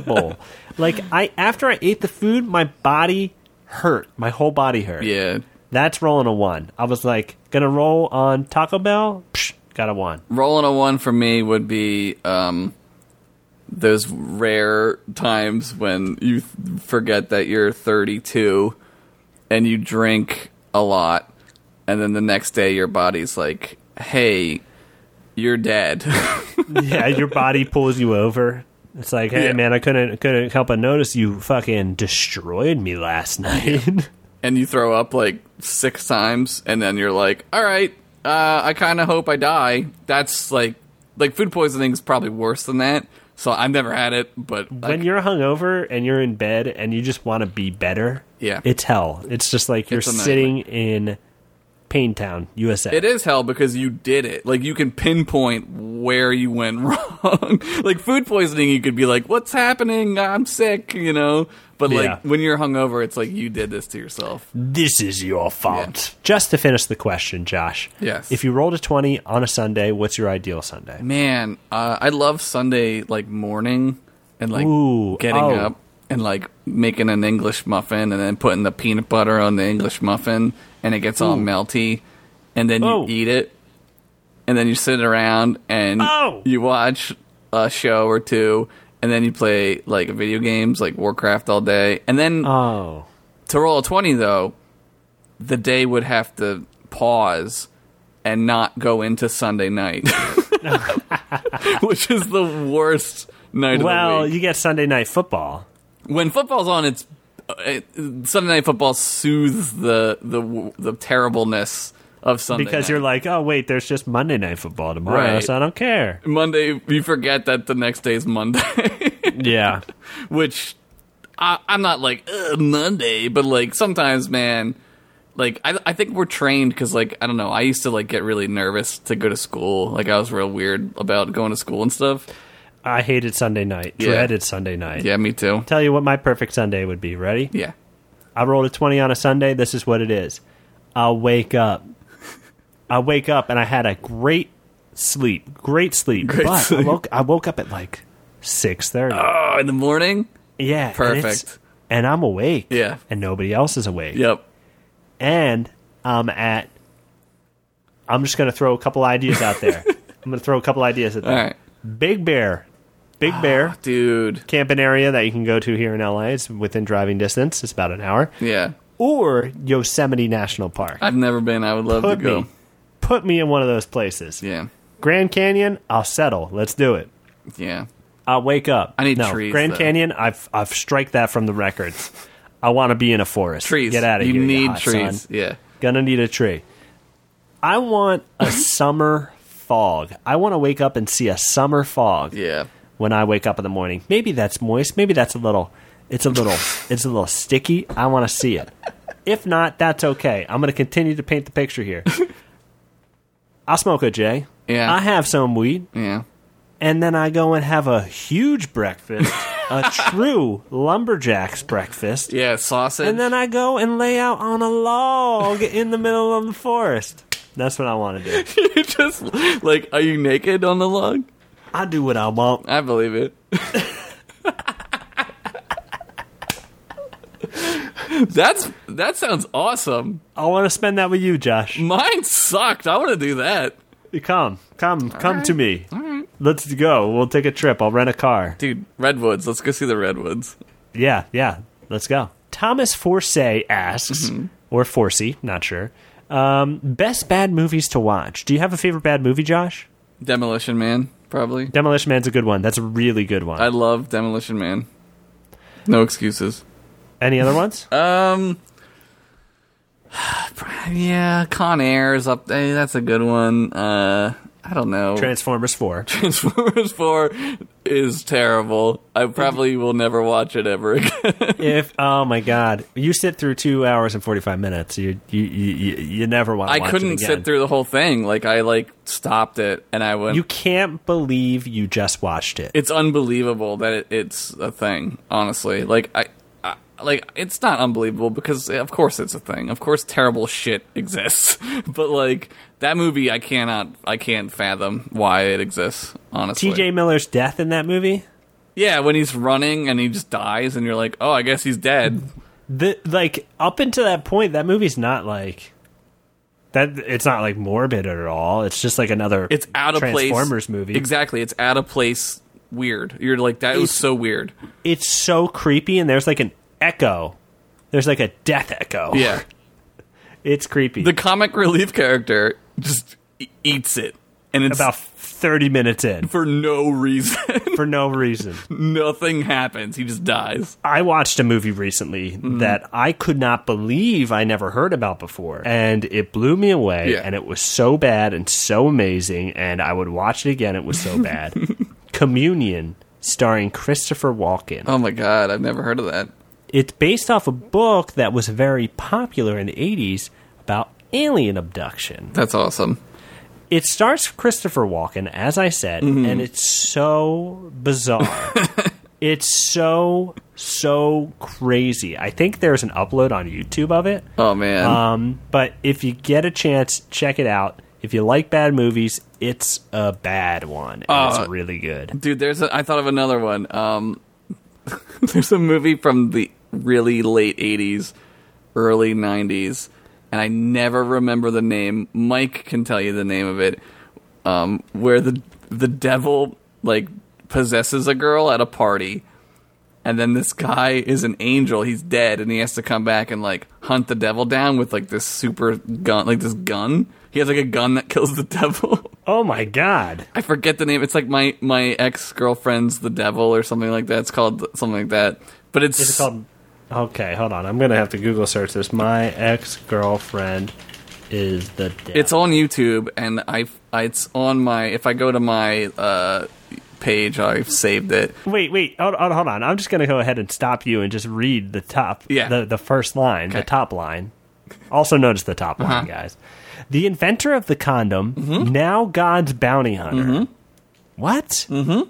terrible. Like, I after I ate the food, my body hurt. My whole body hurt. Yeah, That's rolling a one. I was like, gonna roll on Taco Bell? Psh, got a one. Rolling a one for me would be um, those rare times when you th- forget that you're thirty-two and you drink a lot, and then the next day your body's like, hey, you're dead. Yeah, your body pulls you over. It's like, hey, Yeah. man, I couldn't couldn't help but notice you fucking destroyed me last night. And you throw up like six times, and then you're like, all right, uh, I kind of hope I die. That's like, like food poisoning is probably worse than that. So I've never had it, but When like, you're hungover and you're in bed and you just want to be better, Yeah. it's hell. It's just like you're It's a nightmare. sitting in Paintown, U S A. it is hell because you did it. Like you can pinpoint where you went wrong. Like food poisoning, you could be like, what's happening? I'm sick, you know? But like Yeah. when you're hungover, it's like you did this to yourself. This is your fault. Just to finish the question, Josh. Yes. If you rolled a twenty on a Sunday, what's your ideal Sunday? Man, uh, I love Sunday like morning and like Ooh, getting oh. up and like making an English muffin and then putting the peanut butter on the English muffin and it gets all Ooh. melty and then you Oh. eat it and then you sit around and Oh. you watch a show or two and then you play like video games like Warcraft all day and then Oh. to roll a twenty though the day would have to pause and not go into Sunday night which is the worst night of Well, the week. you get Sunday night football. When football's on, it's uh, it, Sunday night football soothes the the the terribleness of Sunday Because night. you're like, oh, wait, there's just Monday night football tomorrow, Right. so I don't care. Monday, you forget that the next day's Monday, Yeah. which I, I'm not like Ugh, Monday, but like sometimes, man, like I I think we're trained because like I don't know, I used to like get really nervous to go to school, like I was real weird about going to school and stuff. I hated Sunday night. Yeah. Dreaded Sunday night. Yeah, me too. Tell you what my perfect Sunday would be. Ready? Yeah, I rolled a twenty on a Sunday. This is what it is. I'll wake up. I wake up and I had a great sleep. Great sleep. Great but sleep. I woke I woke up at like six thirty. oh, in the morning. Yeah. and perfect. it's- And, I'm awake. Yeah. And nobody else is awake. Yep. And I'm at I'm just gonna throw a couple ideas out there. I'm gonna throw a couple ideas at All there. right, Big Bear. Big Bear. dude. Camping area that you can go to here in L A. It's within driving distance. It's about an hour. Yeah, Or Yosemite National Park. I've never been. I would love Put to go. me, put me in one of those places. Yeah, Grand Canyon, I'll settle. Let's do it. yeah. I'll wake up. I need no, trees, Grand though. Canyon, I've I've strike that from the records. I want to be in a forest. Trees. Get out of you here. need hot trees. son. Yeah. Gonna need a tree. I want a summer fog. I want to wake up and see a summer fog. Yeah. When I wake up in the morning. Maybe that's moist. Maybe that's a little. It's a little. It's a little sticky. I want to see it. If not, that's okay. I'm going to continue to paint the picture here. I'll smoke a J. Yeah. I have some weed, Yeah. and then I go and have a huge breakfast, a true lumberjack's breakfast, Yeah. Sausage. and then I go and lay out on a log in the middle of the forest. That's what I want to do. you just like, are you naked on the log? I do what I want. I believe it. That's that sounds awesome. I want to spend that with you, Josh. Mine sucked. I want to do that, Come, come, come right. to me. All right. Let's go. We'll take a trip. I'll rent a car. dude. Redwoods. Let's go see the redwoods. Yeah, yeah. Let's go. Thomas Forsey asks, or Forsey, not sure. Um, best bad movies to watch. Do you have a favorite bad movie, Josh? Demolition Man, probably. Demolition Man's a good one. That's a really good one. I love Demolition Man. No excuses. Any other ones? Um. Yeah, Con Air is up there. That's a good one. Uh, I don't know. Transformers four. Transformers four is terrible. I probably will never watch it ever again. If oh my god, you sit through two hours and forty five minutes, you you you, you, you never want to I watch couldn't it again. sit through the whole thing. Like I like stopped it and I went. You can't believe you just watched it. It's unbelievable that it, it's a thing. Honestly, like I, I, like it's not unbelievable because of course it's a thing. Of course, terrible shit exists. But like that movie, I cannot, I can't fathom why it exists. Honestly, T J Miller's death in that movie. yeah, when he's running and he just dies, and you're like, oh, I guess he's dead. The like up until that point, that movie's not like that. It's not like morbid at all. It's just like another. It's out of place. Transformers movie. Exactly. It's out of place. Weird. You're like that was It's- so weird. It's so creepy, and there's like an echo. There's like a death echo. Yeah. It's creepy. The comic relief character just e- eats it, and it's About thirty minutes in for no reason. for no reason. Nothing happens. He just dies. I watched a movie recently Mm-hmm. that I could not believe I never heard about before, and it blew me away. Yeah. And it was so bad and so amazing, and I would watch it again. It was so bad. Communion, starring Christopher Walken. Oh my god, I've never heard of that. It's based off a book that was very popular in the eighties about alien abduction. That's awesome. It stars Christopher Walken, as I said, Mm-hmm. and it's so bizarre. It's so, so crazy. I think there's an upload on YouTube of it. Oh man. Um, but if you get a chance, check it out. If you like bad movies, it's a bad one. And Uh, it's really good. Dude, there's a, I thought of another one. Um, there's a movie from the really late eighties, early nineties, and I never remember the name. Mike can tell you the name of it. Um, where the the devil like possesses a girl at a party, and then this guy is an angel. He's dead, and he has to come back and like hunt the devil down with like this super gun, like this gun. He has like a gun that kills the devil. Oh my god. I forget the name. It's like my my ex girlfriend's the devil or something like that. It's called something like that. But it's, Is it called... Okay, hold on. I'm going to have to Google search this. My ex-girlfriend is the devil. it's on YouTube, and I, I it's on my. If I go to my uh, page, I've saved it. Wait, wait, hold on, hold on. I'm just going to go ahead and stop you and just read the top, Yeah. the, the first line, the Okay. top line. Also notice the top line, Uh-huh. guys. The inventor of the condom, Mm-hmm. now God's bounty hunter. What? Mm-hmm.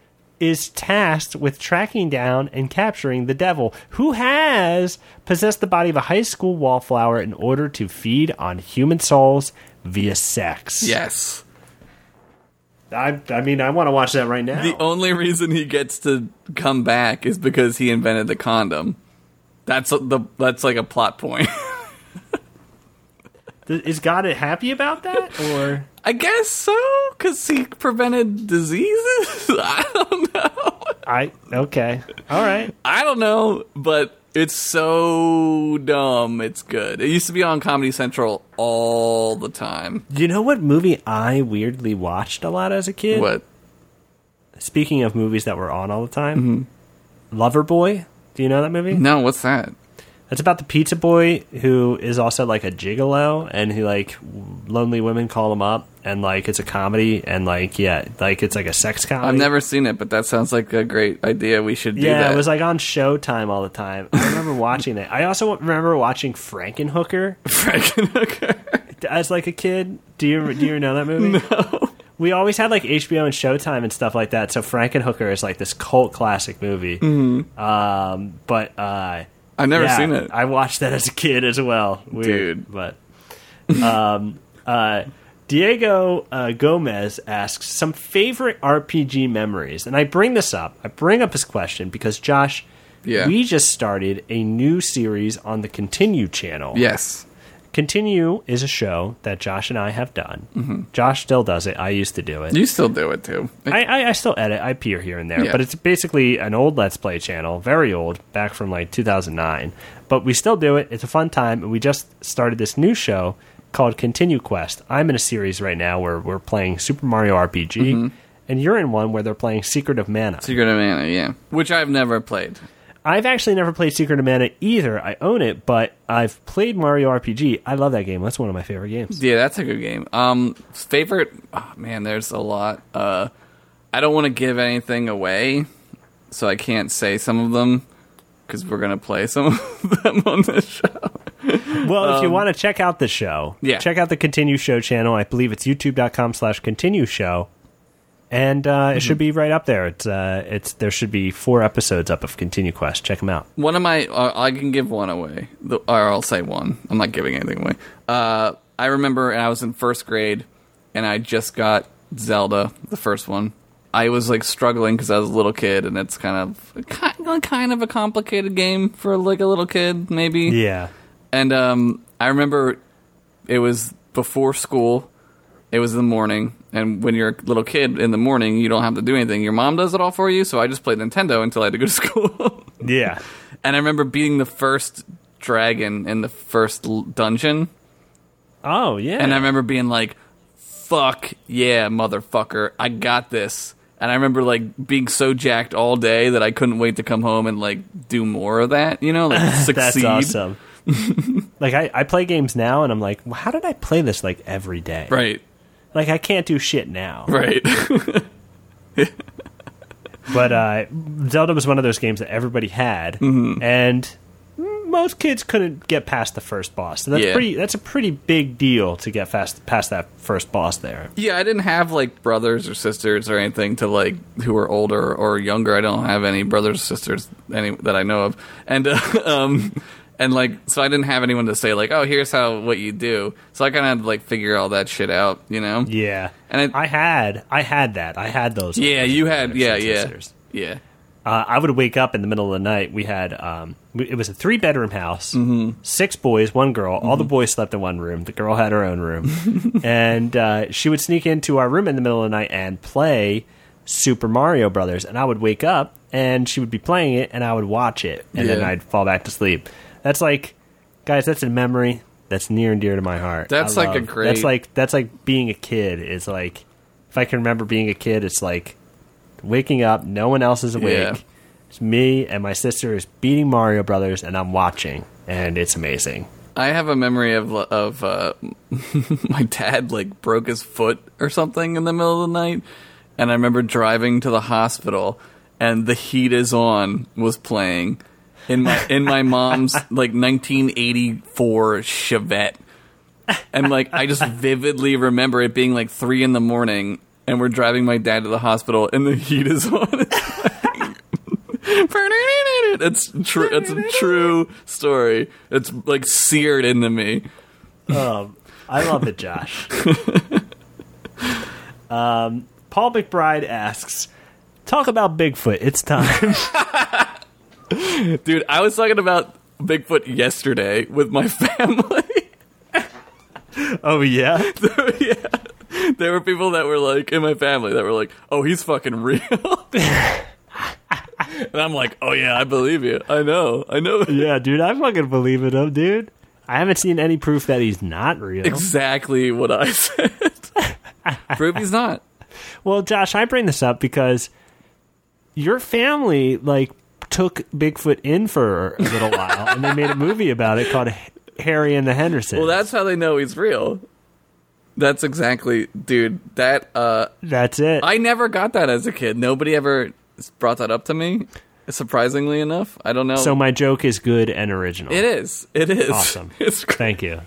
Is tasked with tracking down and capturing the devil, who has possessed the body of a high school wallflower in order to feed on human souls via sex. Yes. I, I mean, I want to watch that right now. The only reason he gets to come back is because he invented the condom. That's the that's like a plot point. Is God happy about that, or I guess so, because he prevented diseases. I don't know. I okay, all right. I don't know, but it's so dumb. It's good. It used to be on Comedy Central all the time. You know what movie I weirdly watched a lot as a kid? What? Speaking of movies that were on all the time, Loverboy. Do you know that movie? No, what's that? It's about the pizza boy who is also like a gigolo, and who like lonely women call him up, and like it's a comedy, and like yeah, like it's like a sex comedy. I've never seen it, but that sounds like a great idea. We should do Yeah, that. it was like on Showtime all the time. I remember watching it. I also remember watching Frankenhooker Frankenhooker. as like a kid. Do you do you know that movie? No. We always had like H B O and Showtime and stuff like that. So Frankenhooker is like this cult classic movie. Mm-hmm. Um, but uh, I've never yeah, seen it. I watched that as a kid as well. Weird, Dude. but um, uh, Diego uh, Gomez asks some favorite R P G memories, and I bring this up. I bring up his question because Josh, Yeah. we just started a new series on the Continue channel. Yes. Continue is a show that Josh and I have done. Mm-hmm. Josh still does it. I used to do it. You still do it, too. I, I, I still edit. I peer here and there. Yeah. But it's basically an old Let's Play channel, very old, back from like two thousand nine. But we still do it. It's a fun time. And we just started this new show called Continue Quest. I'm in a series right now where we're playing Super Mario R P G. Mm-hmm. And you're in one where they're playing Secret of Mana. Secret of Mana, yeah. Which I've never played. I've actually never played Secret of Mana either. I own it, but I've played Mario R P G. I love that game. That's one of my favorite games. Yeah, that's a good game. Um, favorite? Oh, man, there's a lot. Uh, I don't want to give anything away, so I can't say some of them because we're gonna play some of them on this show. Well, if you want to check out the show, yeah. check out the Continue Show channel. I believe it's youtube.com slash continue show. And uh, mm-hmm. it should be right up there. It's uh, it's there should be four episodes up of Continue Quest. Check them out. One of my, uh, I can give one away, the, or I'll say one. I'm not giving anything away. Uh, I remember, and I was in first grade, and I just got Zelda, the first one, I was like struggling because I was a little kid, and it's kind of kind kind of a complicated game for like a little kid, maybe. Yeah. And um, I remember it was before school. It was in the morning, and when you're a little kid in the morning, you don't have to do anything. Your mom does it all for you, so I just played Nintendo until I had to go to school. Yeah. And I remember beating the first dragon in the first l- dungeon. Oh, yeah. And I remember being like, fuck yeah, motherfucker, I got this. And I remember like being so jacked all day that I couldn't wait to come home and like do more of that, you know, like succeed. That's awesome. Like, I, I play games now, and I'm like, well, how did I play this like every day? Right. Like, I can't do shit now. Right. But uh, Zelda was one of those games that everybody had, mm-hmm. and most kids couldn't get past the first boss. So that's Yeah. pretty. That's a pretty big deal to get fast past that first boss there. Yeah, I didn't have like brothers or sisters or anything to like who were older or younger. I don't have any brothers or sisters any that I know of, and uh, um, and like so I didn't have anyone to say like, oh, here's how what you do. So I kind of had to like figure all that shit out, you know? Yeah, And it, I had, I had that. I had those. yeah, you had, brothers yeah, and yeah, sisters. yeah. Uh, I would wake up in the middle of the night. We had, um, we, it was a three bedroom house, Mm-hmm. six boys, one girl. All the boys slept in one room. The girl had her own room, and uh, she would sneak into our room in the middle of the night and play Super Mario Brothers. And I would wake up, and she would be playing it, and I would watch it, and then Yeah. I'd fall back to sleep. That's like, guys, that's a memory that's near and dear to my heart. That's I like a love- great- That's like that's like being a kid. It's like, if I can remember being a kid, it's like waking up, no one else is awake. Yeah. It's me and my sister is beating Mario Brothers, and I'm watching, and it's amazing. I have a memory of of uh, my dad like broke his foot or something in the middle of the night, and I remember driving to the hospital, and The Heat Is On was playing in my in my mom's like nineteen eighty-four Chevette, and like I just vividly remember it being like three in the morning, and we're driving my dad to the hospital, and The Heat Is On. It's true. It's a true story. It's like seared into me. Um, I love it, Josh. um, Paul McBride asks, "Talk about Bigfoot. It's time." Dude, I was talking about Bigfoot yesterday with my family. Oh yeah, Yeah. There were people that were like, in my family, that were like, oh, he's fucking real. And I'm like, oh yeah, I believe you. I know. I know. yeah, dude. I fucking believe in him, dude. I haven't seen any proof that he's not real. Exactly what I said. Prove he's not. Well, Josh, I bring this up because your family like took Bigfoot in for a little while, and they made a movie about it called Harry and the Hendersons. Well, that's how they know he's real. That's exactly, dude, that, uh... that's it. I never got that as a kid. Nobody ever brought that up to me, surprisingly enough. I don't know. So my joke is good and original. It is. It is. Awesome. It's great. Thank you.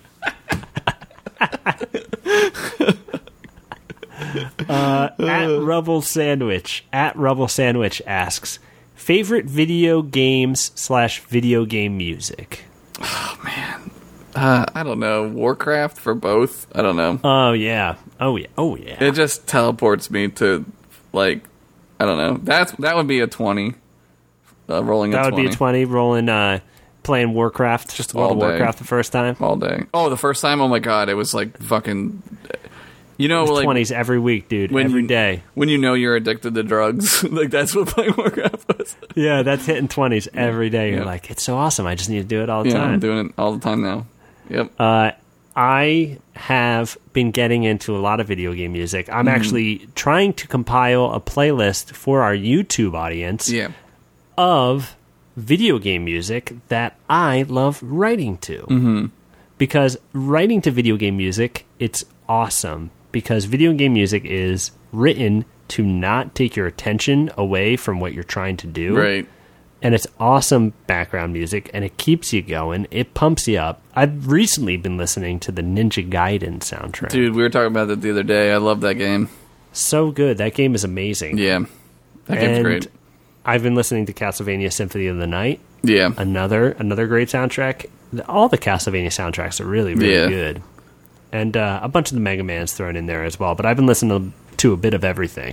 uh, at Rubble Sandwich, at Rubble Sandwich asks, favorite video games slash video game music. Oh, man. Uh, I don't know. Warcraft for both? I don't know. Oh yeah. Oh yeah. Oh yeah. It just teleports me to, like, I don't know. That's That would be a twenty. Uh, rolling a that would twenty. be a twenty. Rolling, uh, playing Warcraft, Just World all of day. Warcraft the first time. All day. Oh, the first time? Oh, my God. It was, like, fucking... You know, like... Twenties every week, dude. when Every you- day. When you know you're addicted to drugs. Like, that's what playing Warcraft was. Yeah, that's hitting twenties every day. You're Yeah. like, it's so awesome. I just need to do it all the Yeah, time. I'm doing it all the time now. Yep. Uh, I have been getting into a lot of video game music. I'm Mm-hmm. actually trying to compile a playlist for our YouTube audience Yeah. of video game music that I love writing to. Mm-hmm. Because writing to video game music, it's awesome. Because video game music is written to not take your attention away from what you're trying to do. Right. And it's awesome background music, and it keeps you going. It pumps you up. I've recently been listening to the Ninja Gaiden soundtrack. Dude, we were talking about that the other day. I love that game. So good. That game is amazing. Yeah. That game's and great. I've been listening to Castlevania Symphony of the Night. Yeah. Another another great soundtrack. All the Castlevania soundtracks are really, really Yeah. good. And uh, a bunch of the Mega Man's thrown in there as well. But I've been listening to, to a bit of everything.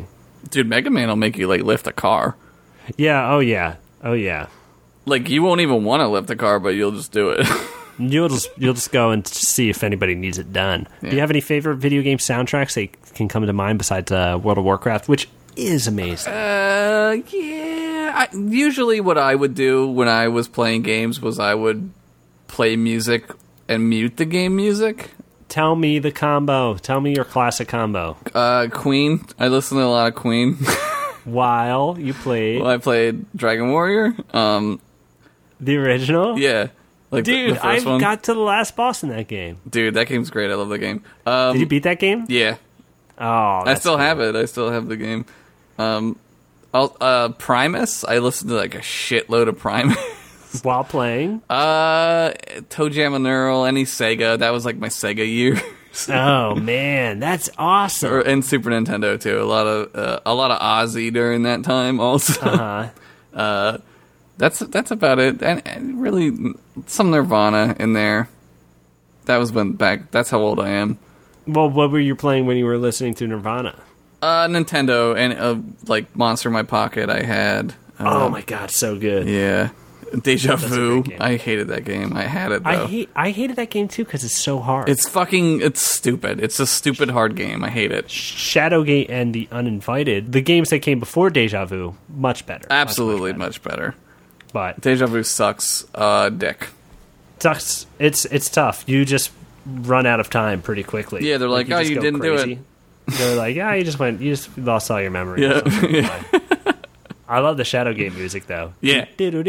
Dude, Mega Man will make you like lift a car. Yeah. Oh yeah. Oh yeah. Like you won't even want to lift a car, but you'll just do it. You'll just you'll just go and see if anybody needs it done. Yeah. Do you have any favorite video game soundtracks that can come to mind besides uh, World of Warcraft, which is amazing? Uh, yeah. I, usually, what I would do when I was playing games was I would play music and mute the game music. Tell me the combo. Tell me your classic combo. Uh, Queen. I listen to a lot of Queen. While you played, well, I played Dragon Warrior. Um, the original. Yeah. Like Dude, the, the first I one. got to the last boss in that game. Dude, that game's great. I love that game. Um, Did you beat that game? Yeah. Oh, I still cool. have it. I still have the game. Um, I'll, uh, Primus. I listened to like a shitload of Primus while playing. Uh, Toe Jam and Earl, any Sega. That was like my Sega years. Oh man, that's awesome. Or, and Super Nintendo too. A lot of uh, a lot of Ozzy during that time. Also. Uh-huh. uh That's that's about it, and, and really some Nirvana in there. That was when back. That's how old I am. Well, what were you playing when you were listening to Nirvana? Uh, Nintendo and uh, like Monster in My Pocket. I had. Uh, oh my god, so good. Yeah, Deja That's Vu. I hated that game. I had it. Though. I hate. I hated that game too because it's so hard. It's fucking. It's stupid. It's a stupid hard game. I hate it. Shadowgate and The Uninvited, the games that came before Deja Vu, much better. Absolutely, much, much better. much better. But Deja Vu sucks, uh, dick. Sucks. It's it's tough. You just run out of time pretty quickly. Yeah, they're like, you oh, just you go didn't crazy. do it. They're like, yeah, you just went, you just lost all your memory. Yeah. I love the Shadowgate music though. Yeah.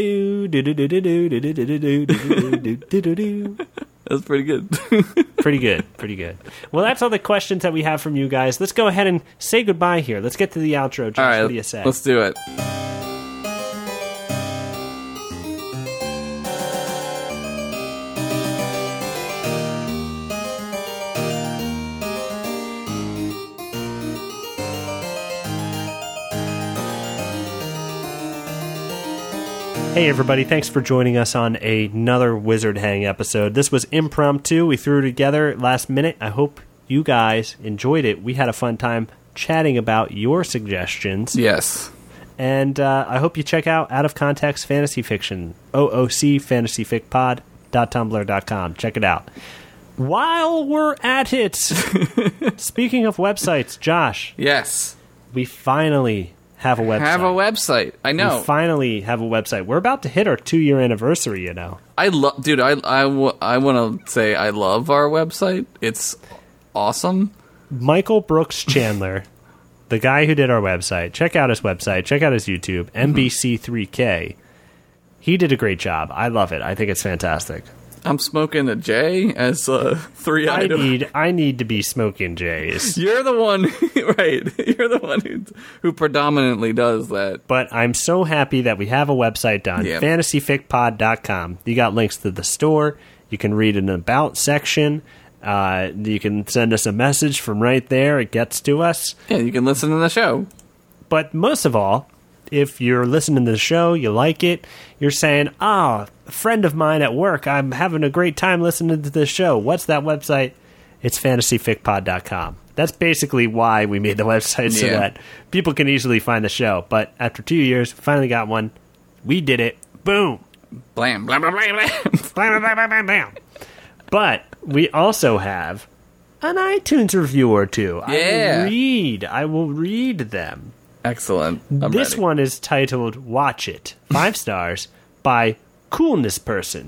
That's pretty good. Pretty good. Pretty good. Well, that's all the questions that we have from you guys. Let's go ahead and say goodbye here. Let's get to the outro. Josh, all right, what do you say? Let's do it. Hey everybody, thanks for joining us on another Wizard Hang episode. This was impromptu. We threw it together last minute. I hope you guys enjoyed it. We had a fun time chatting about your suggestions. Yes. And uh, I hope you check out Out of Context Fantasy Fiction, O O C fantasy fic pod dot tumblr dot com. Check it out. While we're at it, speaking of websites, Josh. Yes. We finally have a website. Have a website. I know. We finally have a website. We're about to hit our two-year anniversary, you know. I love, dude. I I, w- I want to say I love our website. It's awesome. Michael Brooks Chandler, the guy who did our website. Check out his website. Check out his YouTube. M B C three K. He did a great job. I love it. I think it's fantastic. I'm smoking a J as a three I item. need. I need to be smoking J's. You're the one, right? You're the one who who predominantly does that. But I'm so happy that we have a website done. Yeah. fantasy fic pod dot com. You got links to the store. You can read an about section. Uh, you can send us a message from right there. It gets to us. Yeah, you can listen to the show. But most of all, if you're listening to the show, you like it, you're saying, ah, a friend of mine at work, I'm having a great time listening to this show. What's that website? It's fantasy fic pod dot com. That's basically why we made the website, so Yeah. that people can easily find the show. But after two years, we finally got one. We did it. Boom. Blam, blam, blam, blam, blam. Blam, blam, blam, blam, blam. But we also have an iTunes review or two. I Yeah. will read. I will read them. Excellent. I'm This ready. one is titled Watch It, five stars, by Coolness Person.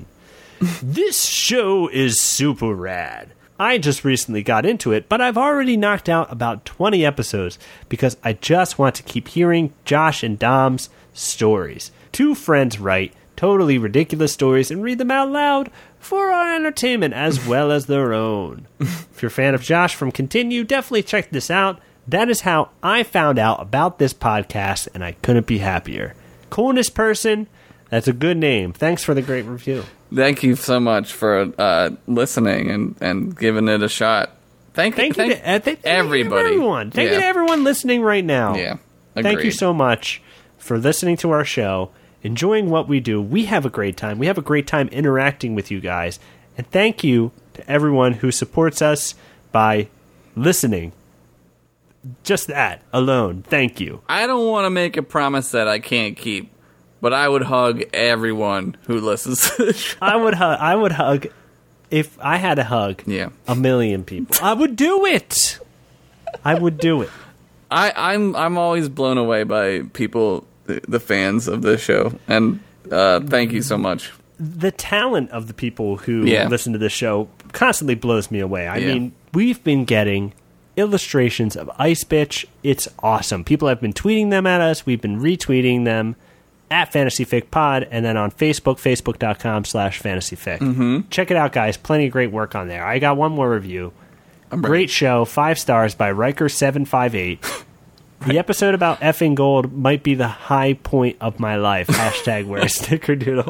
This show is super rad. I just recently got into it, but I've already knocked out about twenty episodes because I just want to keep hearing Josh and Dom's stories. Two friends write totally ridiculous stories and read them out loud for our entertainment as well as their own. If you're a fan of Josh from Continue, definitely check this out. That is how I found out about this podcast, and I couldn't be happier. Coolness Person, that's a good name. Thanks for the great review. Thank you so much for uh, listening and, and giving it a shot. Thank, Thank, thank you to uh, th- everybody. Thank you to everyone. Thank Yeah. you to everyone listening right now. Yeah, Thank you agreed. so much for listening to our show, enjoying what we do. We have a great time. We have a great time interacting with you guys. And thank you to everyone who supports us by listening Just that alone. Thank you. I don't want to make a promise that I can't keep, but I would hug everyone who listens to the show. I would hug. I would hug if I had to hug. Yeah. a million people. I would do it. I would do it. I, I'm I'm always blown away by people, the, the fans of this show, and uh, thank you so much. The talent of the people who Yeah. listen to this show constantly blows me away. I Yeah. mean, we've been getting illustrations of Ice Bitch. It's awesome. People have been tweeting them at us. We've been retweeting them at FantasyFicPod, and then on Facebook, facebook.com slash FantasyFic. Mm-hmm. Check it out, guys. Plenty of great work on there. I got one more review. I'm ready. Great show. Five stars by Riker seven five eight. The episode about effing gold might be the high point of my life. Hashtag wear a snickerdoodle.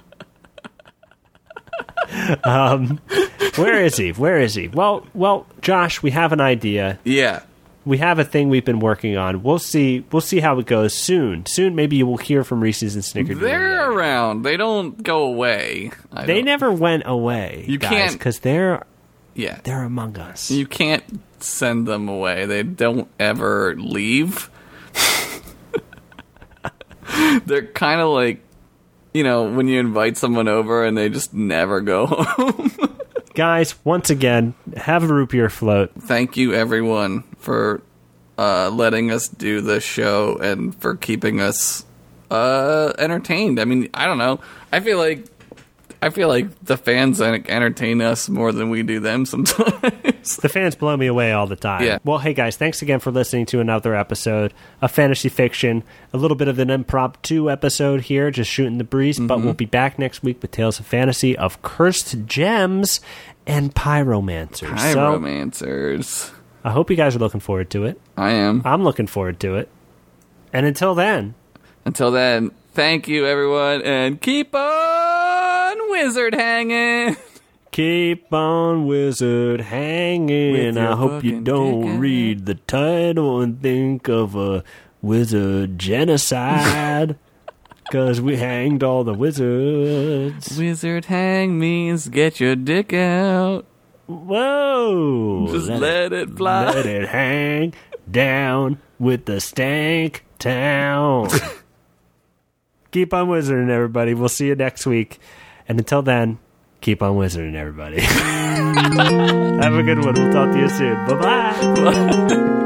um, where is he? Where is he? Well, well, Josh, we have an idea. Yeah. We have a thing we've been working on. We'll see. We'll see how it goes soon. Soon, maybe you will hear from Reese's and Snickerdoodle. They're around. They don't go away. I They don't- never went away. You guys, can't- because they're Yeah. they're among us. You can't send them away. They don't ever leave. They're kind of like, you know, when you invite someone over and they just never go home. Guys, once again, have a root beer float. Thank you, everyone, for uh, letting us do this show and for keeping us uh, entertained. I mean, I don't know. I feel like I feel like the fans entertain us more than we do them sometimes. The fans blow me away all the time. Yeah. Well, hey guys, thanks again for listening to another episode of Fantasy Fiction. A little bit of an impromptu episode here, just shooting the breeze, Mm-hmm. but we'll be back next week with Tales of Fantasy of Cursed Gems and Pyromancers. Pyromancers. So, I hope you guys are looking forward to it. I am. I'm looking forward to it. And until then, Until then, thank you, everyone, and keep on wizard hanging. keep on wizard hanging. With your I hope you fucking don't dick out. read the title and think of a wizard genocide. Because we hanged all the wizards. Wizard hang means get your dick out. Whoa! Just let it fly. Let it hang down with the stank town. Keep on wizarding, everybody. We'll see you next week. And until then, keep on wizarding, everybody. Have a good one. We'll talk to you soon. Bye-bye.